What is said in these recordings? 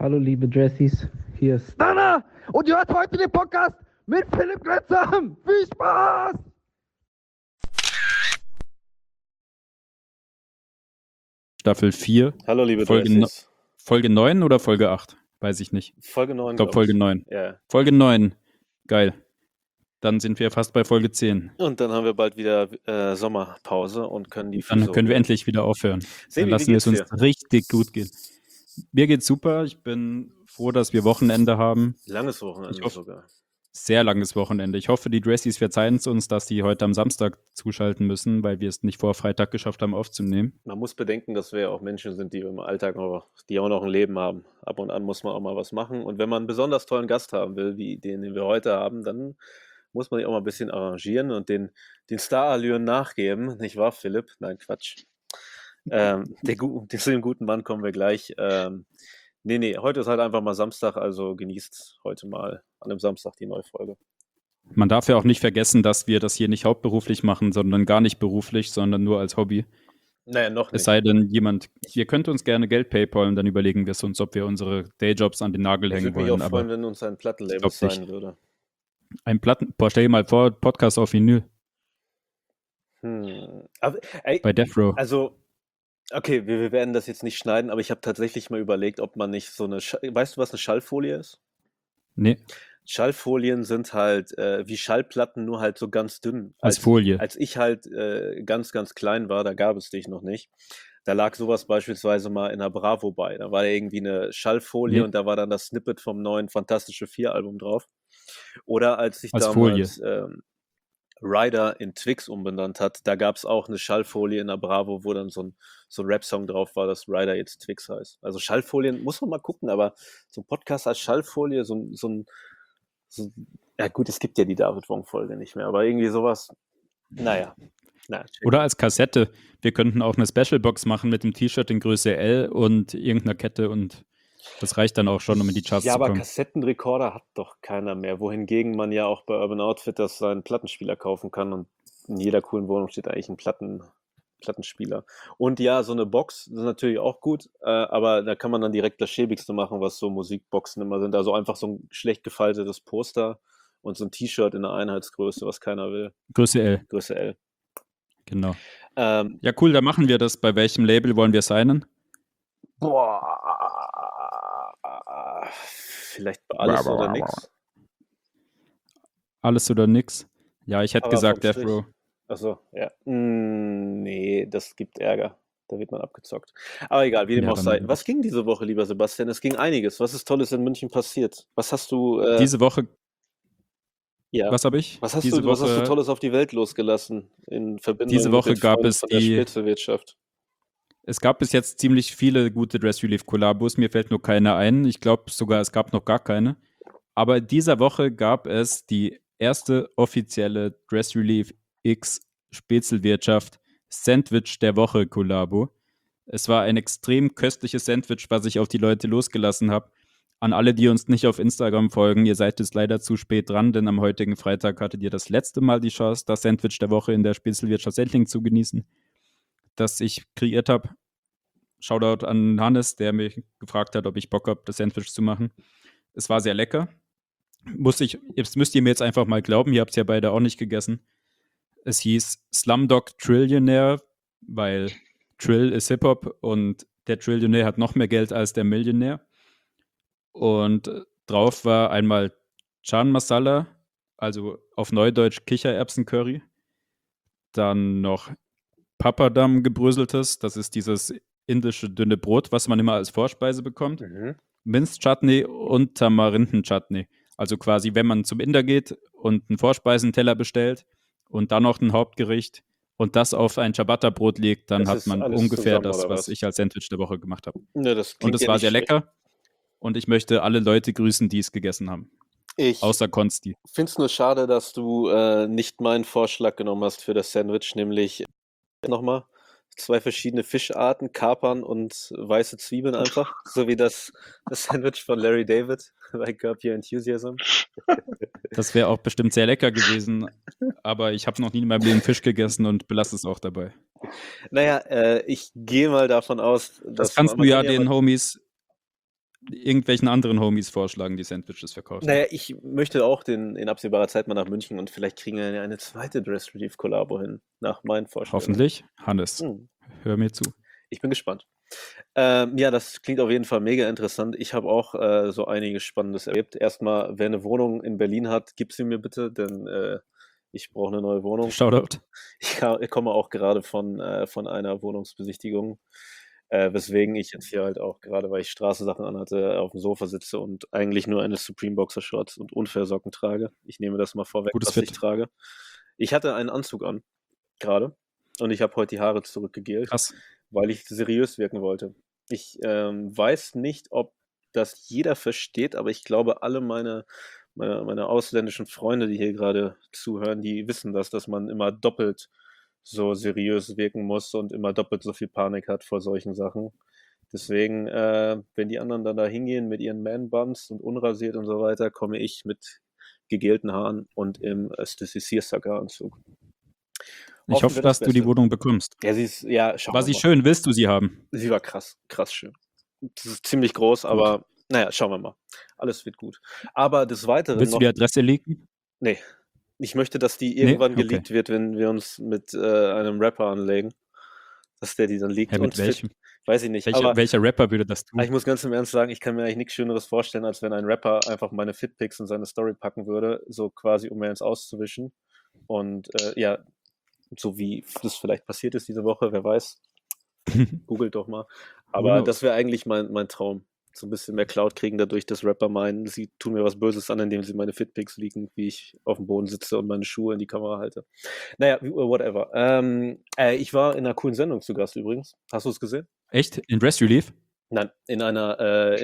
Hallo liebe Dressies, hier ist Nana und ihr hört heute den Podcast mit Philipp Grenzam. Viel Spaß! Staffel 4, Hallo liebe Folge Dressies. Folge 9 oder Folge 8? Weiß ich nicht. Folge 9, Ich glaube Folge 9. Ja. Folge 9. Geil. Dann sind wir fast bei Folge 10. Und dann haben wir bald wieder Sommerpause und können die Dann Füße können wir hochlegen. endlich wieder aufhören. Sebi, Dann wie lassen wir es geht's uns dir? richtig gut gehen. Mir geht's super. Ich bin froh, dass wir Wochenende haben. Langes Wochenende Ich hoffe- sogar. Sehr langes Wochenende. Ich hoffe, die Dressies verzeihen es uns, dass sie heute am Samstag zuschalten müssen, weil wir es nicht vor Freitag geschafft haben aufzunehmen. Man muss bedenken, dass wir ja auch Menschen sind, die im Alltag die auch noch ein Leben haben. Ab und an muss man auch mal was machen. Und wenn man einen besonders tollen Gast haben will, wie den wir heute haben, dann muss man sich auch mal ein bisschen arrangieren und den Starallüren nachgeben. Nicht wahr, Philipp? Nein, Quatsch. Zu dem guten Mann kommen wir gleich. Nee, heute ist halt einfach mal Samstag, also genießt heute mal an einem Samstag die neue Folge. Man darf ja auch nicht vergessen, dass wir das hier nicht hauptberuflich machen, sondern gar nicht beruflich, sondern nur als Hobby. Naja, noch Es nicht. sei denn, ihr könnt uns gerne Geld paypalen, dann überlegen wir es uns, ob wir unsere Dayjobs an den Nagel Ich hängen würde mich auch wollen. freuen, Aber wenn uns ein Plattenlabel glaub nicht. sein würde. Boah, stell dir mal vor, Podcast auf Vinyl Aber, ey, bei Death Row. also, okay, wir werden das jetzt nicht schneiden, aber ich habe tatsächlich mal überlegt, ob man nicht so eine, weißt du, was eine Schallfolie ist? Nee, Schallfolien sind halt wie Schallplatten, nur halt so ganz dünn. als Folie. Als ich halt ganz, ganz klein war, da gab es dich noch nicht. Da lag sowas beispielsweise mal in der Bravo bei. Da war irgendwie eine Schallfolie Nee. und da war dann das Snippet vom neuen Fantastische Vier-Album drauf. Oder als sich Als damals Ryder in Twix umbenannt hat, da gab es auch eine Schallfolie in der Bravo, wo dann so ein Rap-Song drauf war, dass Ryder jetzt Twix heißt. Also Schallfolien muss man mal gucken, aber so ein Podcast als Schallfolie, ja gut, es gibt ja die David-Wong-Folge nicht mehr, aber irgendwie sowas, naja. Oder als Kassette. Wir könnten auch eine Special-Box machen mit dem T-Shirt in Größe L und irgendeiner Kette und das reicht dann auch schon, um in die Charts Ja, zu aber kommen. Kassettenrekorder hat doch keiner mehr, wohingegen man ja auch bei Urban Outfitters seinen Plattenspieler kaufen kann und in jeder coolen Wohnung steht eigentlich ein Plattenspieler. Und ja, so eine Box ist natürlich auch gut, aber da kann man dann direkt das Schäbigste machen, was so Musikboxen immer sind. Also einfach so ein schlecht gefaltetes Poster und so ein T-Shirt in der Einheitsgröße, was keiner will. Größe L, Größe L. genau. Ähm, Ja, cool, dann machen wir das. Bei welchem Label wollen wir signen? Vielleicht bei alles oder nix. Alles oder nix? Ja, ich hätte Aber gesagt vom Death Strich. Row. Achso, ja. Nee, das gibt Ärger. Da wird man abgezockt. Aber egal, wie dem Ja, auch dann sei. lieber Was nicht. ging diese Woche, lieber Sebastian? Es ging einiges. Was ist Tolles in München passiert? Was hast du, Diese Woche, ja, was habe ich? was hast Diese du Woche, Tolles auf die Welt losgelassen in Verbindung diese mit Woche den gab Freunden es von der Spätzlewirtschaft? es gab bis jetzt ziemlich viele gute Dress Relief Kollabos. Mir fällt nur keine ein. Ich glaube sogar, es gab noch gar keine. Aber in dieser Woche gab es die erste offizielle Dress Relief X Spätzlewirtschaft Sandwich der Woche Kollabo. Es war ein extrem köstliches Sandwich, was ich auf die Leute losgelassen habe. An alle, die uns nicht auf Instagram folgen, ihr seid jetzt leider zu spät dran, denn am heutigen Freitag hattet ihr das letzte Mal die Chance, das Sandwich der Woche in der Spätzlewirtschaft Sendling zu genießen, das ich kreiert habe. Shoutout an Hannes, der mich gefragt hat, ob ich Bock habe, das Sandwich zu machen. Es war sehr lecker. Jetzt müsst ihr mir jetzt einfach mal glauben, ihr habt es ja beide auch nicht gegessen. Es hieß Slumdog Trillionaire, weil Trill ist Hip-Hop und der Trillionär hat noch mehr Geld als der Millionär. Und drauf war einmal Chan Masala, also auf Neudeutsch Kichererbsen-Curry. Dann noch Papadam gebröseltes, das ist dieses indische dünne Brot, was man immer als Vorspeise bekommt. Minzchutney und Tamarinden-Chutney. Also quasi, wenn man zum Inder geht und einen Vorspeisenteller bestellt und dann noch ein Hauptgericht und das auf ein Ciabatta-Brot legt, dann Das hat ist man alles ungefähr zusammen, das, oder was was? ich als Sandwich der Woche gemacht habe. Ja, das Und klingt es ja war nicht sehr schlecht. lecker und ich möchte alle Leute grüßen, die es gegessen haben. Ich Außer Konsti. finde es nur schade, dass du nicht meinen Vorschlag genommen hast für das Sandwich, nämlich nochmal 2 verschiedene Fischarten, Kapern und weiße Zwiebeln einfach, so wie das Sandwich von Larry David bei Curb Your Enthusiasm. Das wäre auch bestimmt sehr lecker gewesen, aber ich habe noch nie in meinem Leben Fisch gegessen und belasse es auch dabei. Naja, ich gehe mal davon aus, Das dass kannst du man ja kann den mal, Homies irgendwelchen anderen Homies vorschlagen, die Sandwiches verkaufen. Naja, ich möchte auch in absehbarer Zeit mal nach München und vielleicht kriegen wir eine zweite Dress Relief Kollabo hin, nach meinen Vorstellungen. Hoffentlich. Hannes, hör mir zu. Ich bin gespannt. Ja, das klingt auf jeden Fall mega interessant. Ich habe auch so einiges Spannendes erlebt. Erstmal, wer eine Wohnung in Berlin hat, gib sie mir bitte, denn ich brauche eine neue Wohnung. Shoutout. Ich komme auch gerade von einer Wohnungsbesichtigung, weswegen ich jetzt hier halt auch gerade, weil ich Straßensachen anhatte, auf dem Sofa sitze und eigentlich nur eine Supreme Boxer Shorts und Unfair-Socken trage. Ich nehme das mal vorweg, Gutes was Fit. ich trage. Ich hatte einen Anzug an, gerade, und ich habe heute die Haare zurückgegelt, Krass. weil ich seriös wirken wollte. Ich weiß nicht, ob das jeder versteht, aber ich glaube, alle meine ausländischen Freunde, die hier gerade zuhören, die wissen das, dass man immer doppelt so seriös wirken muss und immer doppelt so viel Panik hat vor solchen Sachen. Deswegen, wenn die anderen dann da hingehen mit ihren Man-Buns und unrasiert und so weiter, komme ich mit gegelten Haaren und im Stacy Searsucker-Anzug. Ich Hoffen hoffe, wir das dass du die Beste. Wohnung bekommst. Ja, schauen War wir sie mal. schön? Willst du sie haben? Sie war krass schön. Das ist ziemlich groß, aber naja, schauen wir mal. Alles wird gut. Aber des Weiteren Willst du die Adresse leaken? Nee. Ich möchte, dass die irgendwann Okay. geleakt wird, wenn wir uns mit einem Rapper anlegen. Dass der die dann leakt. Ja, mit welchem? Weiß ich nicht. Welcher Rapper würde das tun? Ich muss ganz im Ernst sagen, ich kann mir eigentlich nichts Schöneres vorstellen, als wenn ein Rapper einfach meine Fitpics in seine Story packen würde, so quasi, um mir ins Auszuwischen. Und ja, so wie das vielleicht passiert ist diese Woche, wer weiß. Googelt doch mal. Aber das wäre eigentlich mein Traum. So ein bisschen mehr Cloud kriegen dadurch, dass Rapper meinen, sie tun mir was Böses an, indem sie meine Fitpics leaken, wie ich auf dem Boden sitze und meine Schuhe in die Kamera halte. Naja, whatever. Ich war in einer coolen Sendung zu Gast übrigens. Hast du es gesehen? Echt? In Dress Relief? Nein, in einer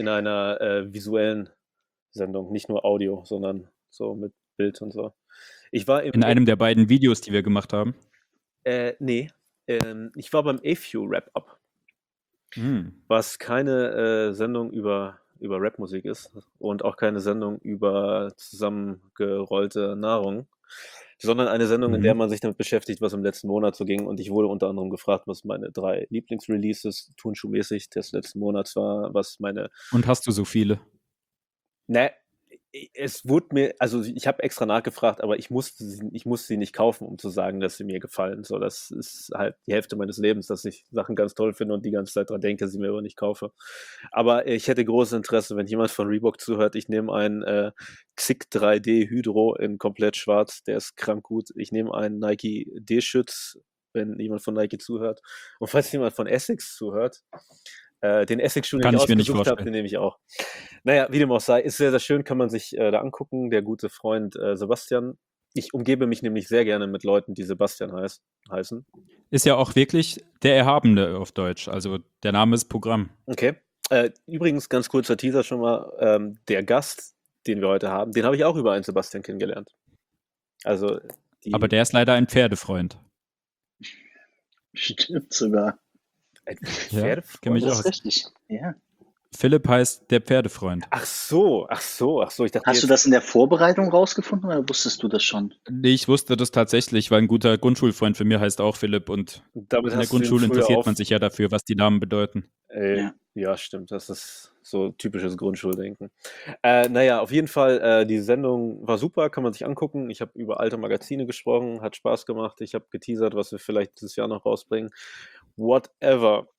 visuellen Sendung, nicht nur Audio, sondern so mit Bild und so. Ich war in einem der beiden Videos, die wir gemacht haben? Nee. Ich war beim AFU Wrap-Up. Was keine Sendung über Rapmusik ist und auch keine Sendung über zusammengerollte Nahrung, sondern eine Sendung, in der man sich damit beschäftigt, was im letzten Monat so ging. Und ich wurde unter anderem gefragt, was meine 3 Lieblingsreleases turnschuhmäßig des letzten Monats war, was meine... Und hast du so viele? Ne, es wurde mir, also ich habe extra nachgefragt, aber ich musste sie nicht kaufen, um zu sagen, dass sie mir gefallen. So, das ist halt die Hälfte meines Lebens, dass ich Sachen ganz toll finde und die ganze Zeit dran denke, sie mir aber nicht kaufe. Aber ich hätte großes Interesse, wenn jemand von Reebok zuhört. Ich nehme einen Xig 3D Hydro in komplett schwarz, der ist krank gut. Ich nehme einen Nike D-Schütz, wenn jemand von Nike zuhört. Und falls jemand von Essex zuhört, den Essex-Schuh, den ich ausgesucht habe, den nehme ich auch. Naja, wie dem auch sei, ist sehr, sehr schön, kann man sich da angucken. Der gute Freund Sebastian. Ich umgebe mich nämlich sehr gerne mit Leuten, die Sebastian heißen. Ist ja auch wirklich der Erhabene auf Deutsch. Also der Name ist Programm. Okay. Übrigens, ganz kurzer Teaser schon mal. Der Gast, den wir heute haben, den habe ich auch über einen Sebastian kennengelernt. Also aber der ist leider ein Pferdefreund. Stimmt sogar. Ja, das ist richtig, ja. Philipp heißt der Pferdefreund. Ach so. Ich dachte, hast du das in der Vorbereitung rausgefunden oder wusstest du das schon? Nee, ich wusste das tatsächlich, weil ein guter Grundschulfreund für mir heißt auch Philipp und in der Grundschule interessiert man sich ja dafür, was die Namen bedeuten. Ja, stimmt. Das ist so typisches Grundschuldenken. Naja, auf jeden Fall, die Sendung war super, kann man sich angucken. Ich habe über alte Magazine gesprochen, hat Spaß gemacht. Ich habe geteasert, was wir vielleicht dieses Jahr noch rausbringen. Whatever.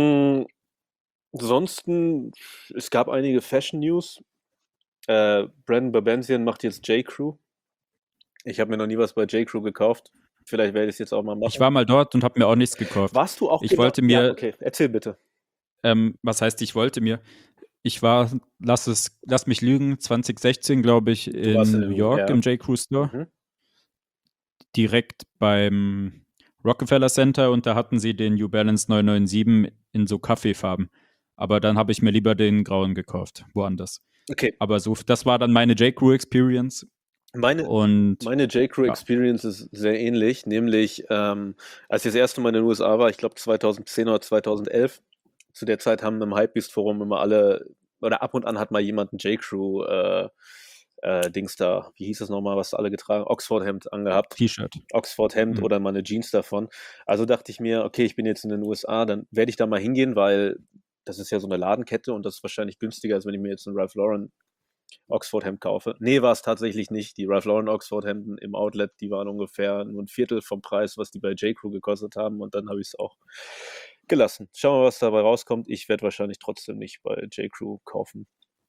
Ansonsten, es gab einige Fashion-News. Brandon Babenzian macht jetzt J.Crew. Ich habe mir noch nie was bei J.Crew gekauft. Vielleicht werde ich es jetzt auch mal machen. Ich war mal dort und habe mir auch nichts gekauft. Warst du auch? Ich wollte mir... Ja, okay, erzähl bitte. Was heißt, ich wollte mir... Ich war, lass mich lügen, 2016, glaube ich, in New York im J.Crew Store. Direkt beim Rockefeller Center und da hatten sie den New Balance 997 in so Kaffeefarben. Aber dann habe ich mir lieber den grauen gekauft, woanders. Okay. Aber so, das war dann meine J.Crew Experience. Meine J.Crew Experience ist sehr ähnlich, nämlich als ich das erste Mal in den USA war, ich glaube 2010 oder 2011, zu der Zeit haben im Hypebeast Forum immer alle, oder ab und an hat mal jemand ein J.Crew Dings da, wie hieß das nochmal, was alle getragen, Oxford-Hemd angehabt. T-Shirt. Oxford-Hemd oder mal eine Jeans davon. Also dachte ich mir, okay, ich bin jetzt in den USA, dann werde ich da mal hingehen, weil das ist ja so eine Ladenkette und das ist wahrscheinlich günstiger, als wenn ich mir jetzt ein Ralph Lauren Oxford-Hemd kaufe. Nee, war es tatsächlich nicht. Die Ralph Lauren Oxford-Hemden im Outlet, die waren ungefähr nur ein Viertel vom Preis, was die bei J.Crew gekostet haben und dann habe ich es auch gelassen. Schauen wir mal, was dabei rauskommt. Ich werde wahrscheinlich trotzdem nicht bei J.Crew kaufen.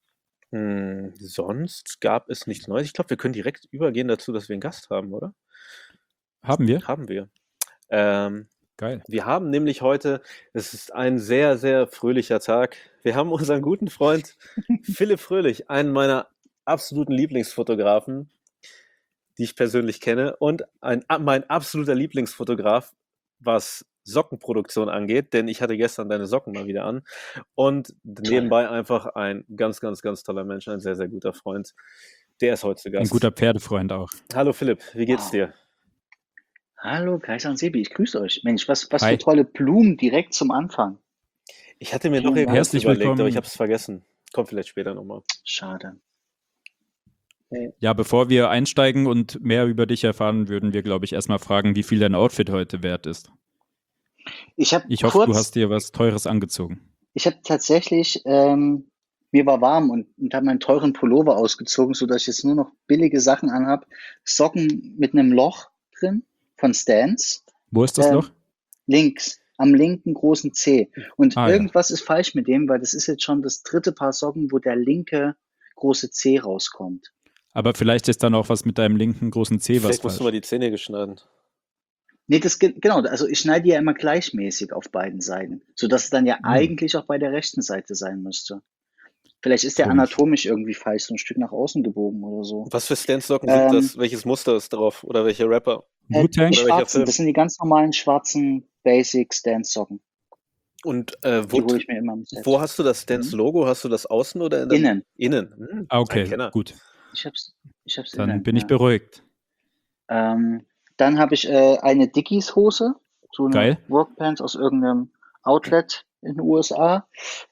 Sonst gab es nichts Neues. Ich glaube, wir können direkt übergehen dazu, dass wir einen Gast haben, oder? Haben wir? Haben wir. Ähm, Geil. wir haben nämlich heute, es ist ein sehr, sehr fröhlicher Tag. Wir haben unseren guten Freund Philipp Fröhlich, einen meiner absoluten Lieblingsfotografen, die ich persönlich kenne, und mein absoluter Lieblingsfotograf, was Sockenproduktion angeht, denn ich hatte gestern deine Socken mal wieder an. Und nebenbei einfach ein ganz, ganz, ganz toller Mensch, ein sehr, sehr guter Freund. Der ist heute zu Ein Gast. guter Pferdefreund auch. Hallo Philipp, wie geht's Wow. dir? Hallo, Kaiser und Sebi, ich grüße euch. Mensch, was Hi. für tolle Blumen direkt zum Anfang. Ich hatte mir noch Vielen irgendwas Dank. Herzlich überlegt, aber willkommen. ich habe es vergessen. Kommt vielleicht später nochmal. Schade. Ja, bevor wir einsteigen und mehr über dich erfahren, würden wir, glaube ich, erstmal fragen, wie viel dein Outfit heute wert ist. Ich habe Ich hoffe, du kurz, hast dir was Teures angezogen. ich habe tatsächlich, mir war warm und habe meinen teuren Pullover ausgezogen, sodass ich jetzt nur noch billige Sachen anhab. Socken mit einem Loch drin von Stans. Wo ist das Ähm, Loch? Links, am linken großen Zeh. Und Ah, ja. irgendwas ist falsch mit dem, weil das ist jetzt schon das dritte Paar Socken, wo der linke große Zeh rauskommt. Aber vielleicht ist dann auch was mit deinem linken großen Zeh was Vielleicht musst du mal falsch. die Zähne geschneiden. Nee, genau, also ich schneide die ja immer gleichmäßig auf beiden Seiten, sodass es dann ja eigentlich auch bei der rechten Seite sein müsste. Vielleicht ist der Komisch. anatomisch irgendwie falsch, so ein Stück nach außen gebogen oder so. Was für Stance-Socken sind Ähm, das? Welches Muster ist drauf? Oder welcher Rapper? Die Wu-Tang? Oder welcher schwarzen, Film? das sind die ganz normalen schwarzen Basic Stance-Socken. Und Die hole ich mir immer im Set. wo hast du das Stance-Logo? Hast du das außen oder in der Innen. Innen? Ah, Ein okay, Kenner. gut. Ich hab's Dann innen, bin ich ja. beruhigt. Dann habe ich eine Dickies-Hose, so eine Geil. Workpants aus irgendeinem Outlet in den USA.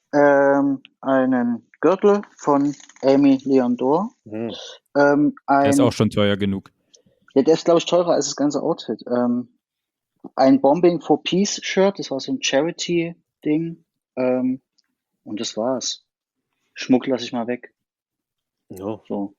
Einen Gürtel von Amy Leondor. Hm. Der ist auch schon teuer genug. Ja, der ist, glaube ich, teurer als das ganze Outfit. Ein Bombing for Peace Shirt, das war so ein Charity-Ding. Und das war's. Schmuck lasse ich mal weg. Ja. So,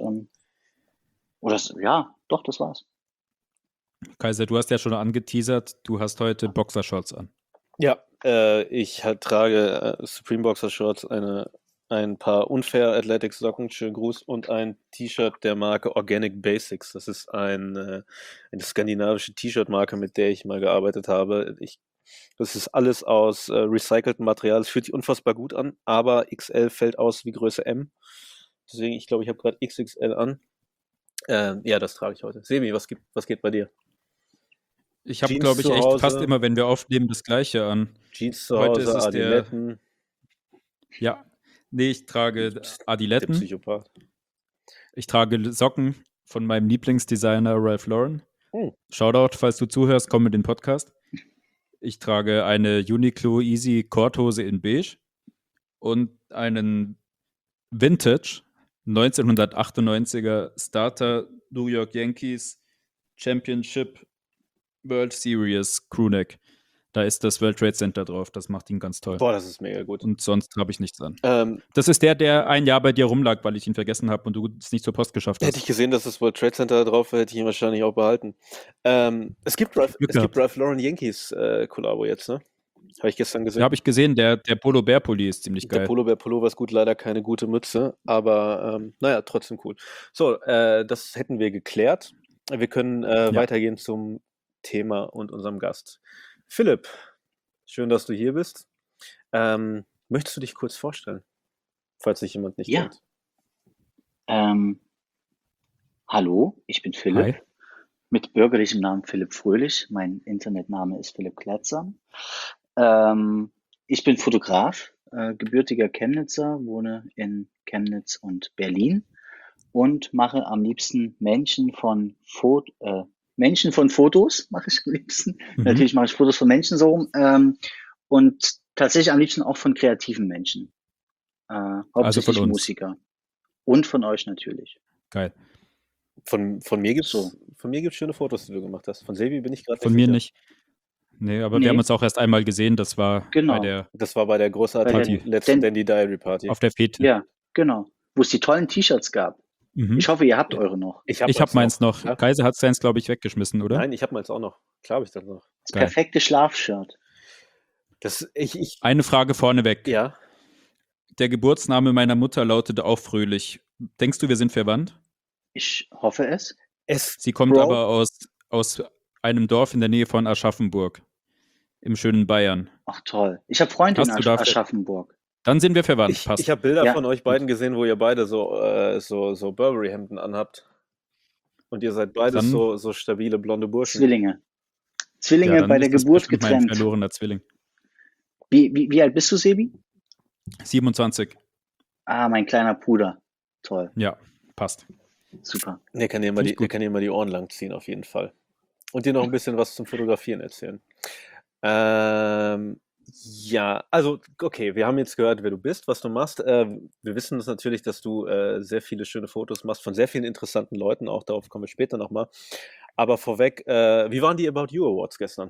ja, doch, das war's. Kaiser, du hast ja schon angeteasert, du hast heute Boxershorts an. Ja, ich trage Supreme Boxer Shorts, ein paar Unfair Athletics Socken, schönen Gruß, und ein T-Shirt der Marke Organic Basics. Das ist eine skandinavische T-Shirt-Marke, mit der ich mal gearbeitet habe. Das ist alles aus recyceltem Material. Es fühlt sich unfassbar gut an, aber XL fällt aus wie Größe M. Deswegen, ich glaube, ich habe gerade XXL an. Ja, das trage ich heute. Sebi, was geht bei dir? Ich habe, Jeans glaube ich, zu echt Hause. fast immer, wenn wir aufnehmen, das Gleiche an. Jeans zu Heute Hause, ist es der- Adiletten, Ja, nee, ich trage der Adiletten. Psychopath. Ich trage Socken von meinem Lieblingsdesigner Ralph Lauren. Hm. Shoutout, falls du zuhörst, komm in den Podcast. Ich trage eine Uniqlo Easy Korthose in beige und einen Vintage 1998er Starter New York Yankees Championship World Series Crewneck. Da ist das World Trade Center drauf. Das macht ihn ganz toll. Boah, das ist mega gut. Und sonst habe ich nichts an. Ähm, Das ist der ein Jahr bei dir rumlag, weil ich ihn vergessen habe und du es nicht zur Post geschafft hätte ich hast. gesehen, dass das World Trade Center da drauf wäre, hätte ich ihn wahrscheinlich auch behalten. Es gibt Ralph Lauren Yankees Kollabo jetzt, ne? Habe ich gestern gesehen. Ja, habe ich gesehen. Der Polo Bear Pulli ist ziemlich Der geil. Polo Bear Pullover ist gut, leider keine gute Mütze, aber naja, trotzdem cool. So, das hätten wir geklärt. Wir können weitergehen zum Thema und unserem Gast. Philipp, schön, dass du hier bist. Möchtest du dich kurz vorstellen, falls sich jemand nicht Ja. kennt? Hallo, ich bin Philipp. Hi. Mit bürgerlichem Namen Philipp Fröhlich. Mein Internetname ist Philipp Klettsam. Ich bin Fotograf, gebürtiger Chemnitzer, wohne in Chemnitz und Berlin und mache am liebsten Menschen von Fotos, mache ich am liebsten. Mhm. Natürlich mache ich Fotos von Menschen so rum, und tatsächlich am liebsten auch von kreativen Menschen. Hauptsächlich von uns. Musiker. Und von euch natürlich. Geil. Von mir gibt's So. schöne Fotos, die du gemacht hast. Von Sebi bin ich gerade Von mir sicher. nicht. Nee, aber wir haben Nee, uns auch erst einmal gesehen. Das war bei genau. der Das war bei der Bei großartigen der letzten Den Dandy Diary Party. auf der Fete. ja, genau. Wo es die tollen T-Shirts gab. Mhm. Ich hoffe, ihr habt eure noch. Ich habe Ich habe meins noch. Klar. Kaiser hat seins, glaube ich, weggeschmissen, oder? Nein, ich habe meins auch noch. Klar habe ich das noch. Das Geil. perfekte Schlafshirt. Eine Frage vorneweg. Ja, Der Geburtsname meiner Mutter lautete auch Fröhlich. Denkst du, wir sind verwandt? Ich hoffe es. Sie kommt Bro. aber aus einem Dorf in der Nähe von Aschaffenburg im schönen Bayern. Ach toll. Ich habe Freunde in Hast du dafür- Aschaffenburg. Dann sind wir verwandt. ich Passt. habe Bilder Ja. von euch beiden gesehen, wo ihr beide so Burberry-Hemden anhabt. Und ihr seid beides Dann- so stabile blonde Burschen. Zwillinge. Zwillinge Ja, dann bei der ist das Geburt bestimmt mein getrennt. verlorener Zwilling. Wie alt bist du, Sebi? 27. Ah, mein kleiner Bruder. Toll. Ja, passt. Super. Der kann dir Finde ich gut. mal die Ohren langziehen, auf jeden Fall. Und dir noch ein bisschen was zum Fotografieren erzählen. Ja, also, okay, wir haben jetzt gehört, wer du bist, was du machst. Wir wissen es natürlich, dass du sehr viele schöne Fotos machst von sehr vielen interessanten Leuten, auch darauf kommen wir später nochmal. Aber vorweg, wie waren die About You Awards gestern?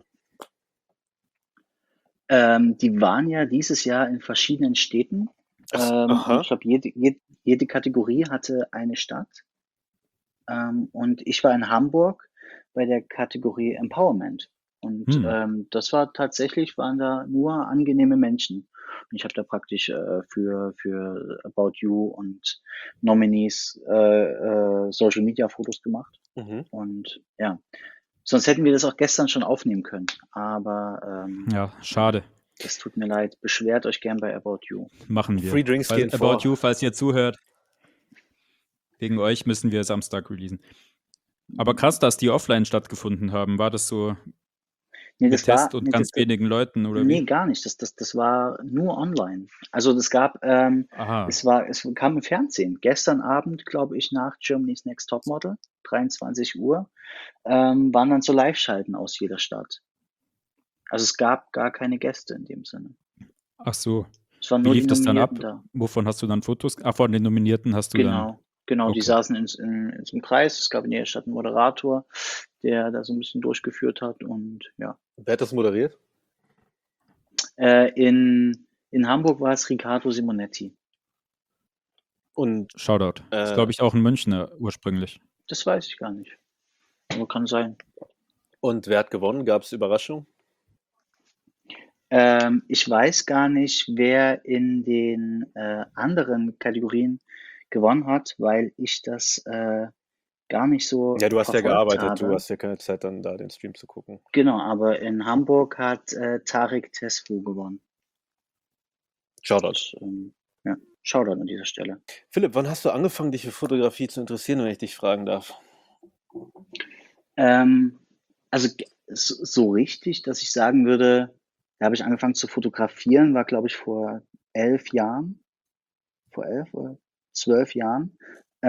Die waren ja dieses Jahr in verschiedenen Städten. Aha. Und ich glaube, jede Kategorie hatte eine Stadt. Und ich war in Hamburg bei der Kategorie Empowerment. Und das war tatsächlich, waren da nur angenehme Menschen. Und ich habe da praktisch für About You und Nominees Social Media Fotos gemacht. Mhm. Und ja, sonst hätten wir das auch gestern schon aufnehmen können. Aber Ja, schade. es tut mir leid. Beschwert euch gern bei About You. Machen wir. Free Drinks gehen About vor. You, falls ihr zuhört. Wegen euch müssen wir Samstag releasen. Aber krass, dass die offline stattgefunden haben. War das so Nee, mit Test und ganz wenigen Leuten oder Nee, wie? gar nicht. Das war nur online. Also das gab, Aha. es kam im Fernsehen. Gestern Abend, glaube ich, nach Germany's Next Topmodel, 23 Uhr, waren dann so Live-Schalten aus jeder Stadt. Also es gab gar keine Gäste in dem Sinne. Ach so. Es waren Wie nur lief die das dann ab? Nominierten da. Wovon hast du dann Fotos? Von den Nominierten hast du dann. Genau, Okay. die saßen in so einem Kreis. Es gab in jeder Stadt einen Moderator, der da so ein bisschen durchgeführt hat und ja. Wer hat das moderiert? In Hamburg war es Riccardo Simonetti. Und Shoutout. Ist, glaube ich, auch ein Münchner ursprünglich. Das weiß ich gar nicht. Aber kann sein. Und wer hat gewonnen? Gab es Überraschung? Ich weiß gar nicht, wer in den anderen Kategorien gewonnen hat, weil ich das gar nicht so Ja, du hast ja verfolgt gearbeitet, habe. du hast ja keine Zeit, dann da den Stream zu gucken. Genau, aber in Hamburg hat Tarek Tesfu gewonnen. Shoutout. Ja, Shoutout an dieser Stelle. Philipp, wann hast du angefangen, dich für Fotografie zu interessieren, wenn ich dich fragen darf? Also so richtig, dass ich sagen würde, da habe ich angefangen zu fotografieren, war glaube ich vor 11 Jahren. Vor 11 oder 12 Jahren.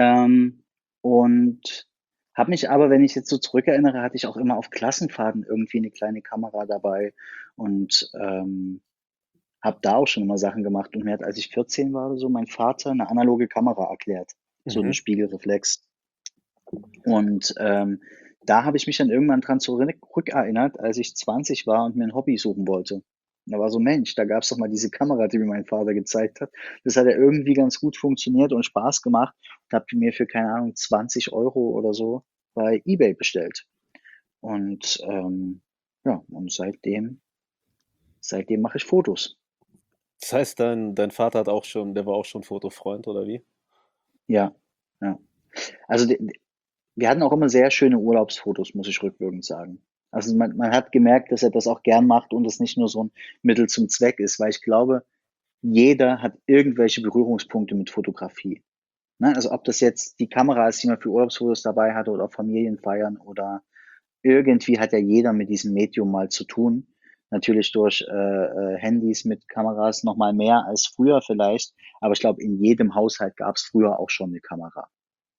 Und habe mich aber, wenn ich jetzt so zurückerinnere, hatte ich auch immer auf Klassenfahrten irgendwie eine kleine Kamera dabei und habe da auch schon immer Sachen gemacht. Und mir hat, als ich 14 war oder so, mein Vater eine analoge Kamera erklärt, so eine Spiegelreflex. Und da habe ich mich dann irgendwann dran zurückerinnert, als ich 20 war und mir ein Hobby suchen wollte. Und da war so, Mensch, da gab es doch mal diese Kamera, die mir mein Vater gezeigt hat. Das hat ja irgendwie ganz gut funktioniert und Spaß gemacht. Und habe mir für, keine Ahnung, 20 Euro oder so bei eBay bestellt. Und ja, und seitdem mache ich Fotos. Das heißt, dein Vater der war auch schon Fotofreund, oder wie? Ja. Also wir hatten auch immer sehr schöne Urlaubsfotos, muss ich rückwirkend sagen. Also man hat gemerkt, dass er das auch gern macht und es nicht nur so ein Mittel zum Zweck ist, weil ich glaube, jeder hat irgendwelche Berührungspunkte mit Fotografie. Ne? Also ob das jetzt die Kamera ist, die man für Urlaubsfotos dabei hatte oder Familienfeiern oder irgendwie hat ja jeder mit diesem Medium mal zu tun. Natürlich durch Handys mit Kameras noch mal mehr als früher vielleicht, aber ich glaube, in jedem Haushalt gab es früher auch schon eine Kamera.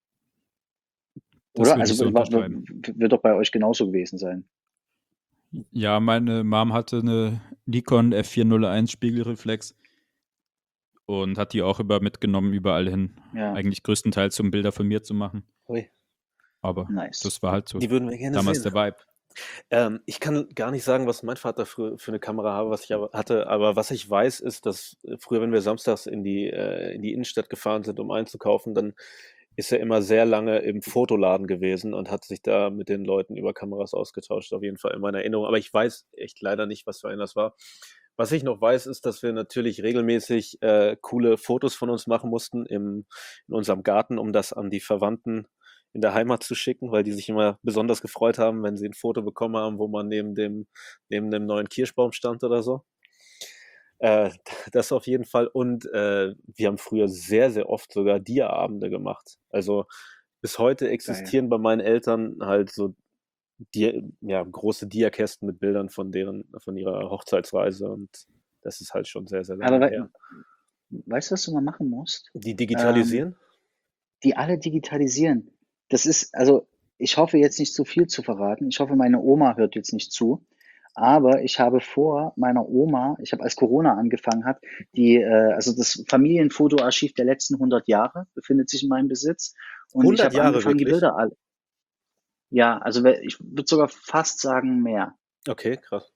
Das Oder? würde ich so unterschreiben. Wird doch bei euch genauso gewesen sein. Ja, meine Mom hatte eine Nikon F401 Spiegelreflex und hat die auch mitgenommen überall hin. Ja. Eigentlich größtenteils, um Bilder von mir zu machen. Ui. Aber Nice. das war halt so Die würden wir gerne damals sehen. der Vibe. Ich kann gar nicht sagen, was mein Vater für 'ne Kamera hatte, aber was ich weiß, ist, dass, früher, wenn wir samstags in die Innenstadt gefahren sind, um einzukaufen, dann ist er immer sehr lange im Fotoladen gewesen und hat sich da mit den Leuten über Kameras ausgetauscht, auf jeden Fall in meiner Erinnerung. Aber ich weiß echt leider nicht, was für einen das war. Was ich noch weiß, ist, dass wir natürlich regelmäßig, coole Fotos von uns machen mussten in unserem Garten, um das an die Verwandten in der Heimat zu schicken, weil die sich immer besonders gefreut haben, wenn sie ein Foto bekommen haben, wo man neben dem neuen Kirschbaum stand oder so. Äh, Das auf jeden Fall. Und wir haben früher sehr, sehr oft sogar Dia-Abende gemacht. Also bis heute Geil. existieren bei meinen Eltern halt so große Dia-Kästen mit Bildern von ihrer Hochzeitsreise. Und das ist halt schon sehr, sehr Aber lange her. weißt du, was du mal machen musst? Die digitalisieren? Die alle digitalisieren. Das ist, also ich hoffe jetzt nicht zu viel zu verraten. Ich hoffe, meine Oma hört jetzt nicht zu. Aber ich habe vor meiner Oma, ich habe als Corona angefangen hat, also das Familienfotoarchiv der letzten 100 Jahre befindet sich in meinem Besitz. Und ich 100 habe Jahre angefangen, die wirklich? Bilder alle. Ja, also ich würde sogar fast sagen mehr. Okay, krass.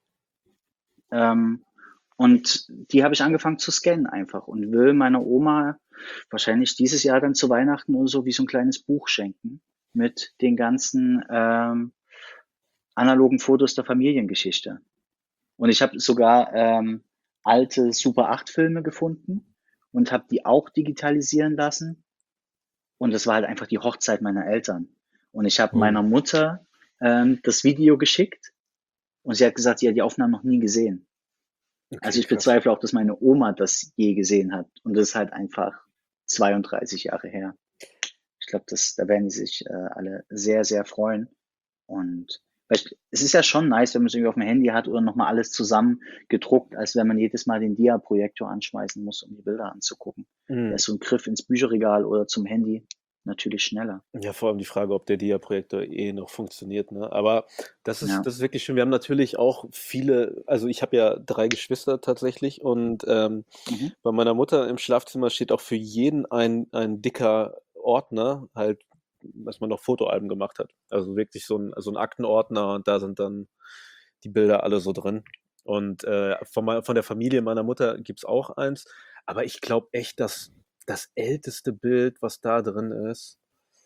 Und die habe ich angefangen zu scannen einfach und will meiner Oma wahrscheinlich dieses Jahr dann zu Weihnachten oder so wie so ein kleines Buch schenken mit den ganzen analogen Fotos der Familiengeschichte. Und ich habe sogar alte Super 8 Filme gefunden und habe die auch digitalisieren lassen. Und das war halt einfach die Hochzeit meiner Eltern. Und ich habe Oh. meiner Mutter das Video geschickt und sie hat gesagt, sie hat die Aufnahmen noch nie gesehen. Okay, Also ich krass. bezweifle auch, dass meine Oma das je gesehen hat. Und das ist halt einfach 32 Jahre her. Ich glaube, da werden die sich alle sehr, sehr freuen. Und es ist ja schon nice, wenn man es irgendwie auf dem Handy hat oder nochmal alles zusammen gedruckt, als wenn man jedes Mal den Dia-Projektor anschmeißen muss, um die Bilder anzugucken. Da ist so ein Griff ins Bücherregal oder zum Handy natürlich schneller. Ja, vor allem die Frage, ob der Dia-Projektor noch funktioniert, ne? Aber das Ja. ist wirklich schön. Wir haben natürlich auch also ich habe ja 3 Geschwister tatsächlich und bei meiner Mutter im Schlafzimmer steht auch für jeden ein dicker Ordner, halt, dass man noch Fotoalben gemacht hat. Also wirklich so ein Aktenordner und da sind dann die Bilder alle so drin. Und von der Familie meiner Mutter gibt's auch eins. Aber ich glaube echt, dass das älteste Bild, was da drin ist,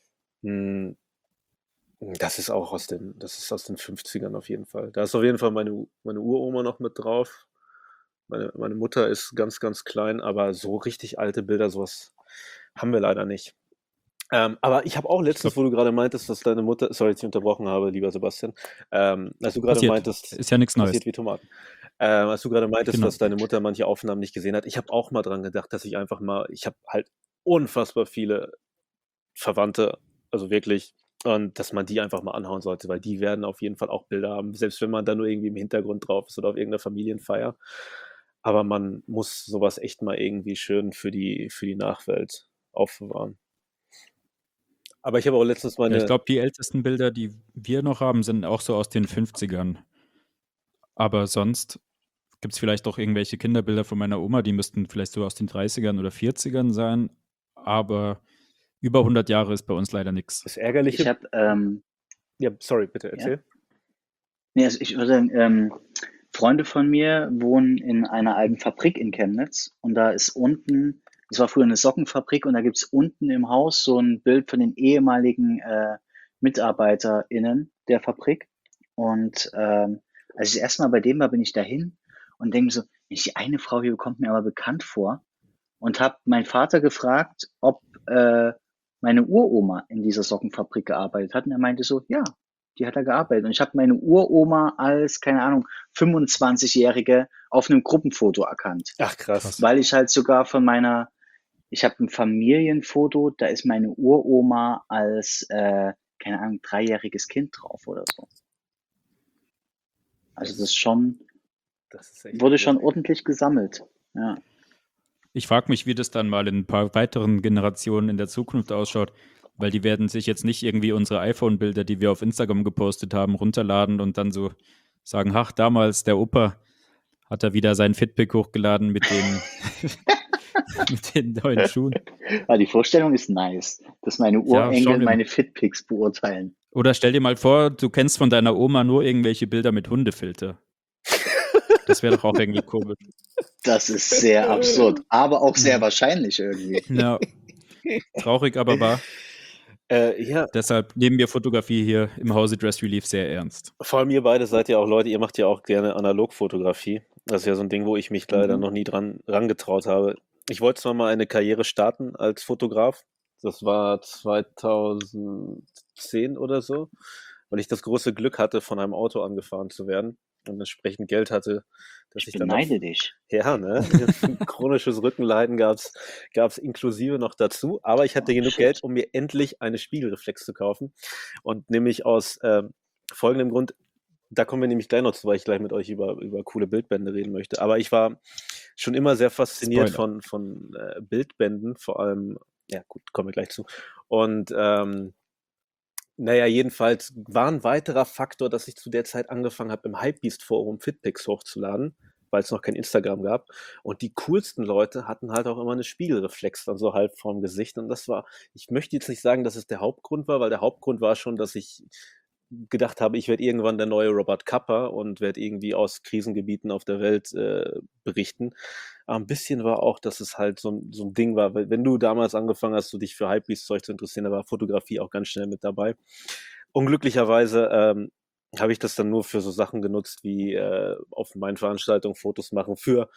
das ist aus den 50ern auf jeden Fall. Da ist auf jeden Fall meine Uroma noch mit drauf. Meine Mutter ist ganz, ganz klein, aber so richtig alte Bilder, sowas haben wir leider nicht. Aber ich habe auch letztens, wo du gerade meintest, dass deine Mutter, sorry, dass ich unterbrochen habe, lieber Sebastian, als du gerade Passiert. meintest, Ist ja nichts Neues. passiert wie Tomaten. Als du gerade meintest, Genau. dass deine Mutter manche Aufnahmen nicht gesehen hat, ich habe auch mal dran gedacht, dass ich habe halt unfassbar viele Verwandte, also wirklich, und dass man die einfach mal anhauen sollte, weil die werden auf jeden Fall auch Bilder haben, selbst wenn man da nur irgendwie im Hintergrund drauf ist oder auf irgendeiner Familienfeier. Aber man muss sowas echt mal irgendwie schön für die Nachwelt aufbewahren. Aber ich habe auch letztens Ja, ich glaube, die ältesten Bilder, die wir noch haben, sind auch so aus den 50ern. Aber sonst gibt es vielleicht auch irgendwelche Kinderbilder von meiner Oma, die müssten vielleicht so aus den 30ern oder 40ern sein. Aber über 100 Jahre ist bei uns leider nichts. Das Ärgerliche. Ich habe ja, sorry, bitte erzähl. Nee, also ich würde sagen, Freunde von mir wohnen in einer alten Fabrik in Chemnitz und da ist unten, es war früher eine Sockenfabrik und da gibt's unten im Haus so ein Bild von den ehemaligen MitarbeiterInnen der Fabrik. Und als ich das erste Mal bei dem war, bin ich dahin und denke mir so, die eine Frau hier kommt mir aber bekannt vor und habe meinen Vater gefragt, ob meine Uroma in dieser Sockenfabrik gearbeitet hat und er meinte so, ja, die hat da gearbeitet. Und ich habe meine Uroma als, keine Ahnung, 25-Jährige auf einem Gruppenfoto erkannt. Ach, krass. Weil ich halt sogar ich habe ein Familienfoto, da ist meine Uroma als, keine Ahnung, 3-jähriges Kind drauf oder so. Also das ist wurde schon ordentlich gesammelt. Ja. Ich frage mich, wie das dann mal in ein paar weiteren Generationen in der Zukunft ausschaut, weil die werden sich jetzt nicht irgendwie unsere iPhone-Bilder, die wir auf Instagram gepostet haben, runterladen und dann so sagen, ach, damals der Opa hat er wieder seinen Fitpick hochgeladen mit den neuen Schuhen. Aber die Vorstellung ist nice, dass meine Urenkel meine Fitpics beurteilen. Oder stell dir mal vor, du kennst von deiner Oma nur irgendwelche Bilder mit Hundefilter. Das wäre doch auch irgendwie komisch. Das ist sehr absurd, aber auch sehr wahrscheinlich irgendwie. Ja, traurig, aber wahr. Ja, Deshalb nehmen wir Fotografie hier im Hause Dress Relief sehr ernst. vor allem ihr beide seid ja auch Leute, ihr macht ja auch gerne Analogfotografie. Das ist ja so ein Ding, wo ich mich leider noch nie dran rangetraut habe. Ich wollte zwar mal eine Karriere starten als Fotograf. Das war 2010 oder so, weil ich das große Glück hatte, von einem Auto angefahren zu werden und entsprechend Geld hatte, dass Ich ich dann noch, beneide dich. ja, ne, chronisches Rückenleiden gab's inklusive noch dazu, aber ich hatte genug shit. Geld, um mir endlich eine Spiegelreflex zu kaufen und nämlich aus folgendem Grund, da kommen wir nämlich gleich noch zu, weil ich gleich mit euch über coole Bildbände reden möchte, aber ich war schon immer sehr fasziniert Spoiler. von Bildbänden, vor allem, ja gut, kommen wir gleich zu. Und naja, jedenfalls war ein weiterer Faktor, dass ich zu der Zeit angefangen habe, im Hypebeast-Forum Fitpics hochzuladen, weil es noch kein Instagram gab. Und die coolsten Leute hatten halt auch immer eine Spiegelreflex dann so halb vorm Gesicht. Und das war, ich möchte jetzt nicht sagen, dass es der Hauptgrund war, weil der Hauptgrund war schon, dass ich gedacht habe, ich werde irgendwann der neue Robert Capa und werde irgendwie aus Krisengebieten auf der Welt berichten. Aber ein bisschen war auch, dass es halt so ein Ding war, weil wenn du damals angefangen hast, dich für Hypebeast-Zeug zu interessieren, da war Fotografie auch ganz schnell mit dabei. Unglücklicherweise habe ich das dann nur für so Sachen genutzt, wie auf meinen Veranstaltungen Fotos machen. Für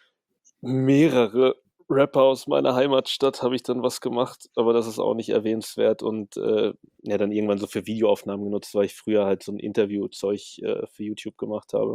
mehrere Rapper aus meiner Heimatstadt habe ich dann was gemacht, aber das ist auch nicht erwähnenswert und ja, dann irgendwann so für Videoaufnahmen genutzt, weil ich früher halt so ein Interviewzeug für YouTube gemacht habe.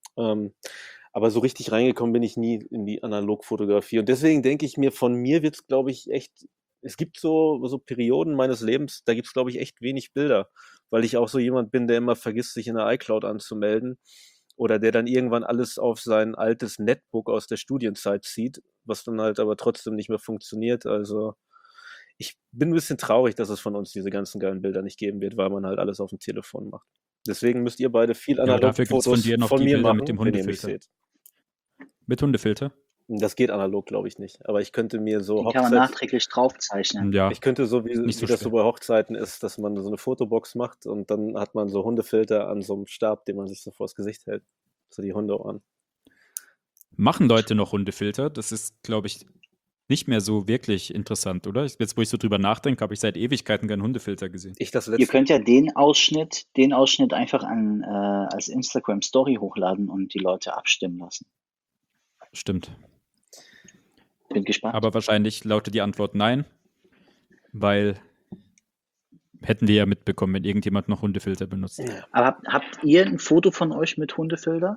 Aber so richtig reingekommen bin ich nie in die Analogfotografie und deswegen denke ich mir, von mir wird es, glaube ich, echt, es gibt so Perioden meines Lebens, da gibt es, glaube ich, echt wenig Bilder, weil ich auch so jemand bin, der immer vergisst, sich in der iCloud anzumelden oder der dann irgendwann alles auf sein altes Netbook aus der Studienzeit zieht, was dann halt aber trotzdem nicht mehr funktioniert. Also ich bin ein bisschen traurig, dass es von uns diese ganzen geilen Bilder nicht geben wird, weil man halt alles auf dem Telefon macht. Deswegen müsst ihr beide viel Ja, dafür gibt's von Analogfotos dir noch von die mir Bilder machen, mit dem wenn ihr mich Hundefilter. seht. Mit Hundefilter? Das geht analog, glaube ich, nicht. Aber ich könnte mir so Die kann man Hochzeits... nachträglich draufzeichnen. Ja, Ich könnte so, wie nicht so das so schwer. bei Hochzeiten ist, dass man so eine Fotobox macht und dann hat man so Hundefilter an so einem Stab, den man sich so vors Gesicht hält. So die Hundeohren. Machen Leute noch Hundefilter? Das ist, glaube ich, nicht mehr so wirklich interessant, oder? Jetzt, wo ich so drüber nachdenke, habe ich seit Ewigkeiten keinen Hundefilter gesehen. Ich das Ihr letzte... könnt ja den Ausschnitt einfach als Instagram Story hochladen und die Leute abstimmen lassen. Stimmt. Bin gespannt. Aber wahrscheinlich lautet die Antwort nein, weil hätten wir ja mitbekommen, wenn irgendjemand noch Hundefilter benutzt. Aber habt ihr ein Foto von euch mit Hundefilter?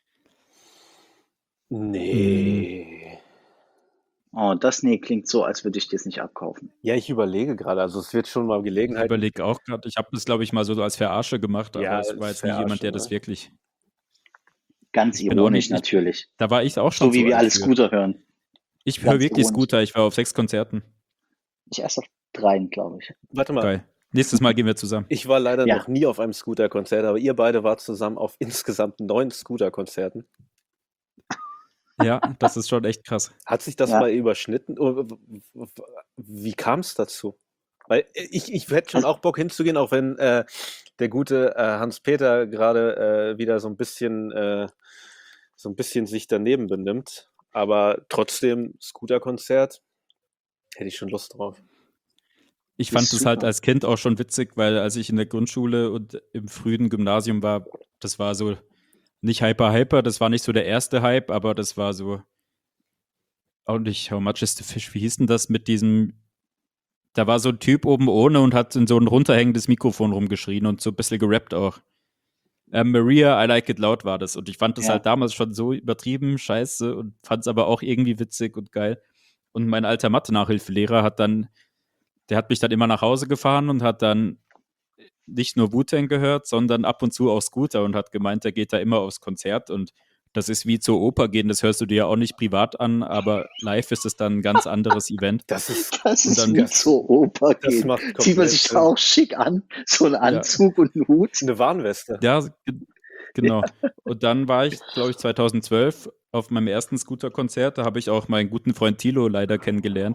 Nee. Oh, das klingt so, als würde ich das nicht abkaufen. Ja, ich überlege gerade. Also es wird schon mal Ich Gelegenheit. überlege auch gerade, ich habe das, glaube ich, mal so als Verarsche gemacht, aber Ja, es war als jetzt nie jemand, der Verarsche, das ne? wirklich. Ganz Ich bin auch ironisch nicht- natürlich. Da war ich auch schon So wie wir alt alle für. Scooter hören. Ich höre ganz wirklich ironisch. Scooter, ich war auf 6 Konzerten. Ich erst auf 3, glaube ich. Warte mal. Geil. Nächstes Mal gehen wir zusammen. Ich war leider Ja. noch nie auf einem Scooter-Konzert, aber ihr beide wart zusammen auf insgesamt 9 Scooter-Konzerten. Ja, das ist schon echt krass. Hat sich das Ja. mal überschnitten? Oder wie kam es dazu? Weil ich hätte schon auch Bock hinzugehen, auch wenn der gute Hans-Peter gerade wieder so ein bisschen sich daneben benimmt. Aber trotzdem, Scooter-Konzert, hätte ich schon Lust drauf. Ich Das fand ist es halt super. als Kind auch schon witzig, weil als ich in der Grundschule und im frühen Gymnasium war, das war so nicht hyper, das war nicht so der erste Hype, aber das war so auch nicht How Much is the Fish, wie hieß denn das mit diesem, da war so ein Typ oben ohne und hat in so ein runterhängendes Mikrofon rumgeschrien und so ein bisschen gerappt auch. Maria, I Like It Loud war das und ich fand das Ja. halt damals schon so übertrieben scheiße und fand es aber auch irgendwie witzig und geil. Und mein alter Mathe-Nachhilfelehrer der hat mich dann immer nach Hause gefahren und hat dann nicht nur Wu-Tang gehört, sondern ab und zu auch Scooter und hat gemeint, er geht da immer aufs Konzert und das ist wie zur Oper gehen, das hörst du dir ja auch nicht privat an, aber live ist es dann ein ganz anderes Event. Das ist Das Und ist dann- wie zur Oper Das gehen. macht Zieht man komplett sich Sinn. da auch schick an, so einen Anzug und einen Hut. eine Warnweste. Ja, genau. Und dann war ich, glaube ich, 2012 auf meinem ersten Scooter-Konzert, da habe ich auch meinen guten Freund Thilo leider kennengelernt.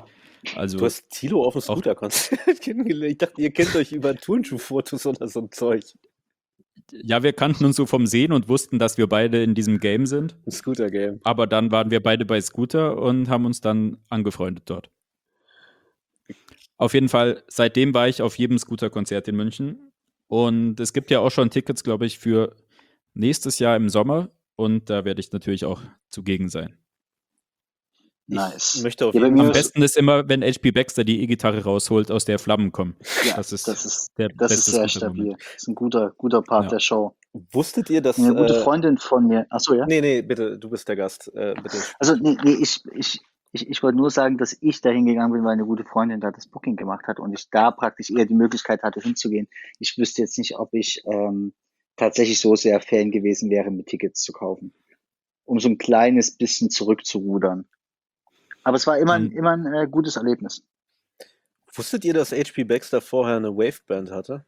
Du Also hast Thilo auf dem auch, Scooter-Konzert kennengelernt. Ich dachte, ihr kennt euch über Turnschuhfotos oder so ein Zeug. ja, wir kannten uns so vom Sehen und wussten, dass wir beide in diesem Game sind. Ein Scooter-Game. Aber dann waren wir beide bei Scooter und haben uns dann angefreundet dort. Auf jeden Fall, seitdem war ich auf jedem Scooter-Konzert in München. Und es gibt ja auch schon Tickets, glaube ich, für nächstes Jahr im Sommer. Und da werde ich natürlich auch zugegen sein. Ich Nice. möchte auf Ja, bei jeden mir Am Fall. besten ist immer, wenn HP Baxter die E-Gitarre rausholt, aus der Flammen kommen. Ja, Das ist das ist der sehr beste stabil. Scooter-Moment. Das ist ein guter Part Ja. der Show. Wusstet ihr, dass. Eine gute Freundin von mir. Achso, ja? Nee, bitte, du bist der Gast. Bitte. Also, nee, ich wollte nur sagen, dass ich da hingegangen bin, weil eine gute Freundin da das Booking gemacht hat und ich da praktisch eher die Möglichkeit hatte, hinzugehen. Ich wüsste jetzt nicht, ob ich tatsächlich so sehr Fan gewesen wäre, mit Tickets zu kaufen, um so ein kleines bisschen zurückzurudern. Aber es war immer Und ein gutes Erlebnis. Wusstet ihr, dass HP Baxter vorher eine Waveband hatte?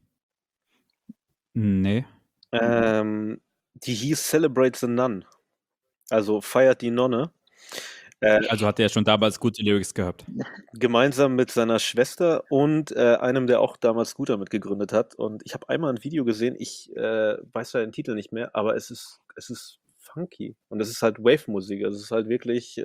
nee. Die hieß Celebrate the Nun. Also feiert die Nonne. Also hat er schon damals gute Lyrics gehabt. Gemeinsam mit seiner Schwester und einem, der auch damals Scooter mitgegründet hat. Und ich habe einmal ein Video gesehen, ich weiß ja den Titel nicht mehr, aber es ist funky. Und es ist halt Wave-Musik. Also es ist halt wirklich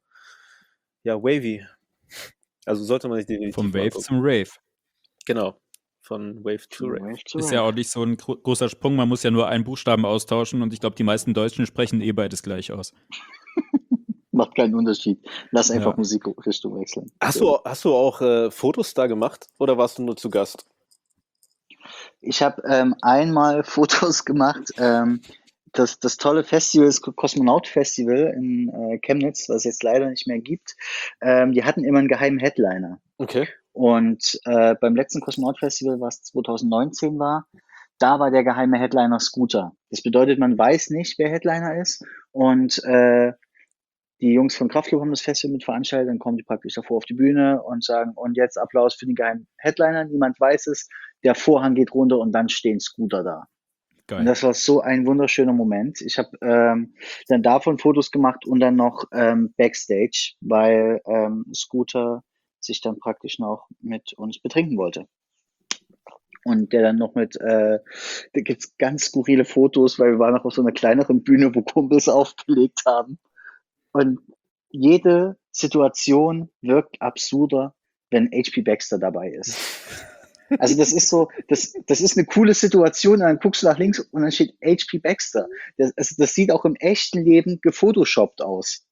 wavy. Also sollte man sich definitiv Vom mal Wave angucken. zum Rave. Genau. Von Wave to Rave. Wave to Ist Rave. ja auch nicht so ein großer Sprung, man muss ja nur einen Buchstaben austauschen und ich glaube, die meisten Deutschen sprechen eh beides gleich aus. Macht keinen Unterschied. Lass einfach Ja. Musikrichtung wechseln. Hast du auch Fotos da gemacht oder warst du nur zu Gast? Ich habe einmal Fotos gemacht. Das tolle Festival, das Kosmonaut-Festival in Chemnitz, was es jetzt leider nicht mehr gibt, die hatten immer einen geheimen Headliner. Okay. Und beim letzten Kosmonaut-Festival, was 2019 war, da war der geheime Headliner Scooter. Das bedeutet, man weiß nicht, wer Headliner ist. Und die Jungs von Kraftklub haben das Festival mit veranstaltet, dann kommen die praktisch davor auf die Bühne und sagen, und jetzt Applaus für den geheimen Headliner, niemand weiß es, der Vorhang geht runter und dann stehen Scooter da. Und Geil. das war so ein wunderschöner Moment. Ich habe dann davon Fotos gemacht und dann noch Backstage, weil Scooter sich dann praktisch noch mit uns betrinken wollte. Und der dann noch da gibt's ganz skurrile Fotos, weil wir waren noch auf so einer kleineren Bühne, wo Kumpels aufgelegt haben. Und jede Situation wirkt absurder, wenn HP Baxter dabei ist. Also das ist so, das ist eine coole Situation, und dann guckst du nach links und dann steht HP Baxter. Das sieht auch im echten Leben gefotoshoppt aus.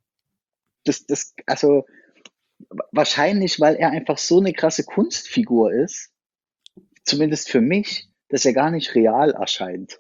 Also wahrscheinlich, weil er einfach so eine krasse Kunstfigur ist, zumindest für mich, dass er gar nicht real erscheint.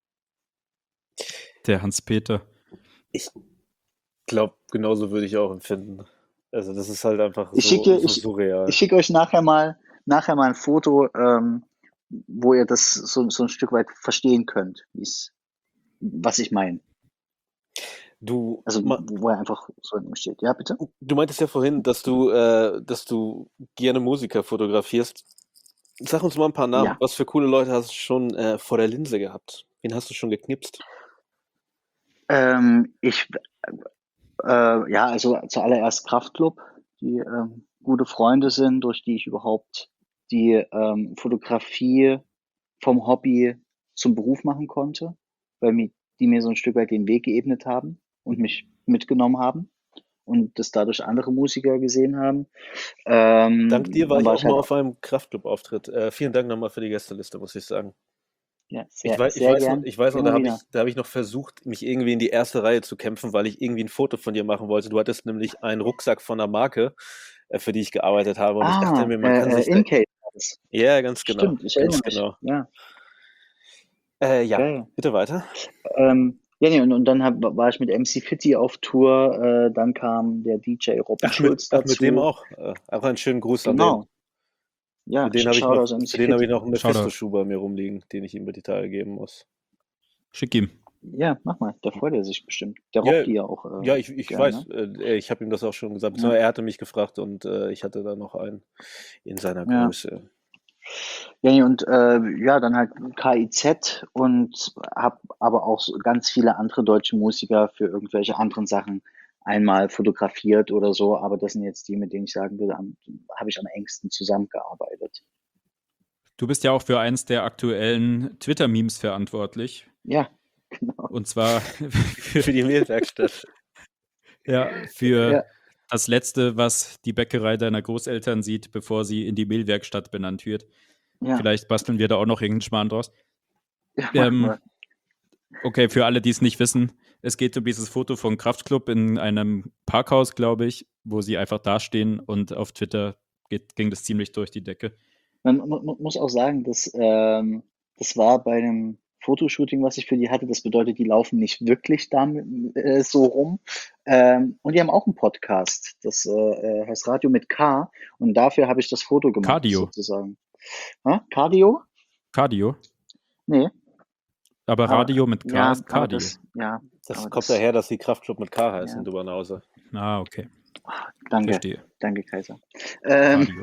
Der Hans-Peter. Ich glaube, genauso würde ich auch empfinden. Also das ist halt einfach Ich so schicke surreal. ich schicke euch nachher mal ein Foto, wo ihr das so ein Stück weit verstehen könnt, was ich meine. Also wo er einfach so in ihm steht. Ja, bitte? Du meintest ja vorhin, dass du gerne Musiker fotografierst. Sag uns mal ein paar Namen. Ja. Was für coole Leute hast du schon vor der Linse gehabt? Wen hast du schon geknipst? Also zuallererst Kraftklub, die gute Freunde sind, durch die ich überhaupt die Fotografie vom Hobby zum Beruf machen konnte, weil die mir so ein Stück weit den Weg geebnet haben und mich mitgenommen haben und das dadurch andere Musiker gesehen haben. Dank dir war dann ich auch halt mal auf einem Kraftclub-Auftritt. Vielen Dank nochmal für die Gästeliste, muss ich sagen. ja, Ich sehr, weiß sehr noch, gern. ich weiß noch, Immer da wieder. habe ich noch versucht, mich irgendwie in die erste Reihe zu kämpfen, weil ich irgendwie ein Foto von dir machen wollte. Du hattest nämlich einen Rucksack von einer Marke, für die ich gearbeitet habe. Und ich dachte mir, man kann sich da, Incase war das. ja, ganz genau, Stimmt, ich erinnere ganz mich. genau. Ja, Ja, geil. bitte weiter. Und dann war ich mit MC Fitty auf Tour, dann kam der DJ Robin Schulz dazu. Mit dem auch. Auch einen schönen Gruß an den. Genau. Ja, Für den habe ich Shoutouts an noch, MC für den habe ich Fitty. noch einen Shoutout. Mephisto-Schuh bei mir rumliegen, den ich ihm über die Tage geben muss. Schick ihm. Ja, mach mal, da freut er sich bestimmt. Der Ja, rockt die ja auch. Ja, ich gerne, weiß. ne? Ich habe ihm das auch schon gesagt. Ja. Beziehungsweise er hatte mich gefragt und ich hatte da noch einen in seiner Ja. Größe. Ja, und dann halt KIZ und hab aber auch so ganz viele andere deutsche Musiker für irgendwelche anderen Sachen einmal fotografiert oder so, aber das sind jetzt die, mit denen ich sagen würde, habe ich am engsten zusammengearbeitet. Du bist ja auch für eins der aktuellen Twitter-Memes verantwortlich. Ja, genau. Und zwar Für die Mehlwerkstatt. für Ja, das Letzte, was die Bäckerei deiner Großeltern sieht, bevor sie in die Mehlwerkstatt benannt wird. ja, Vielleicht basteln wir da auch noch irgendeinen Schmarrn draus. ja, mach Ähm, mal. okay, für alle, die es nicht wissen, es geht um dieses Foto von Kraftklub in einem Parkhaus, glaube ich, wo sie einfach dastehen und auf Twitter ging das ziemlich durch die Decke. Man muss auch sagen, das war bei einem Fotoshooting, was ich für die hatte. Das bedeutet, die laufen nicht wirklich damit so rum. Und die haben auch einen Podcast. Das heißt Radio mit K. Und dafür habe ich das Foto gemacht, Cardio. sozusagen. Cardio? Cardio. Nee. Aber Radio mit K ja, ist aber Cardio. Das aber kommt daher, dass die Kraftclub mit K heißen, Ja. du Banause. Ah, okay. Danke, Verstehe. danke, Kaiser. Cardio.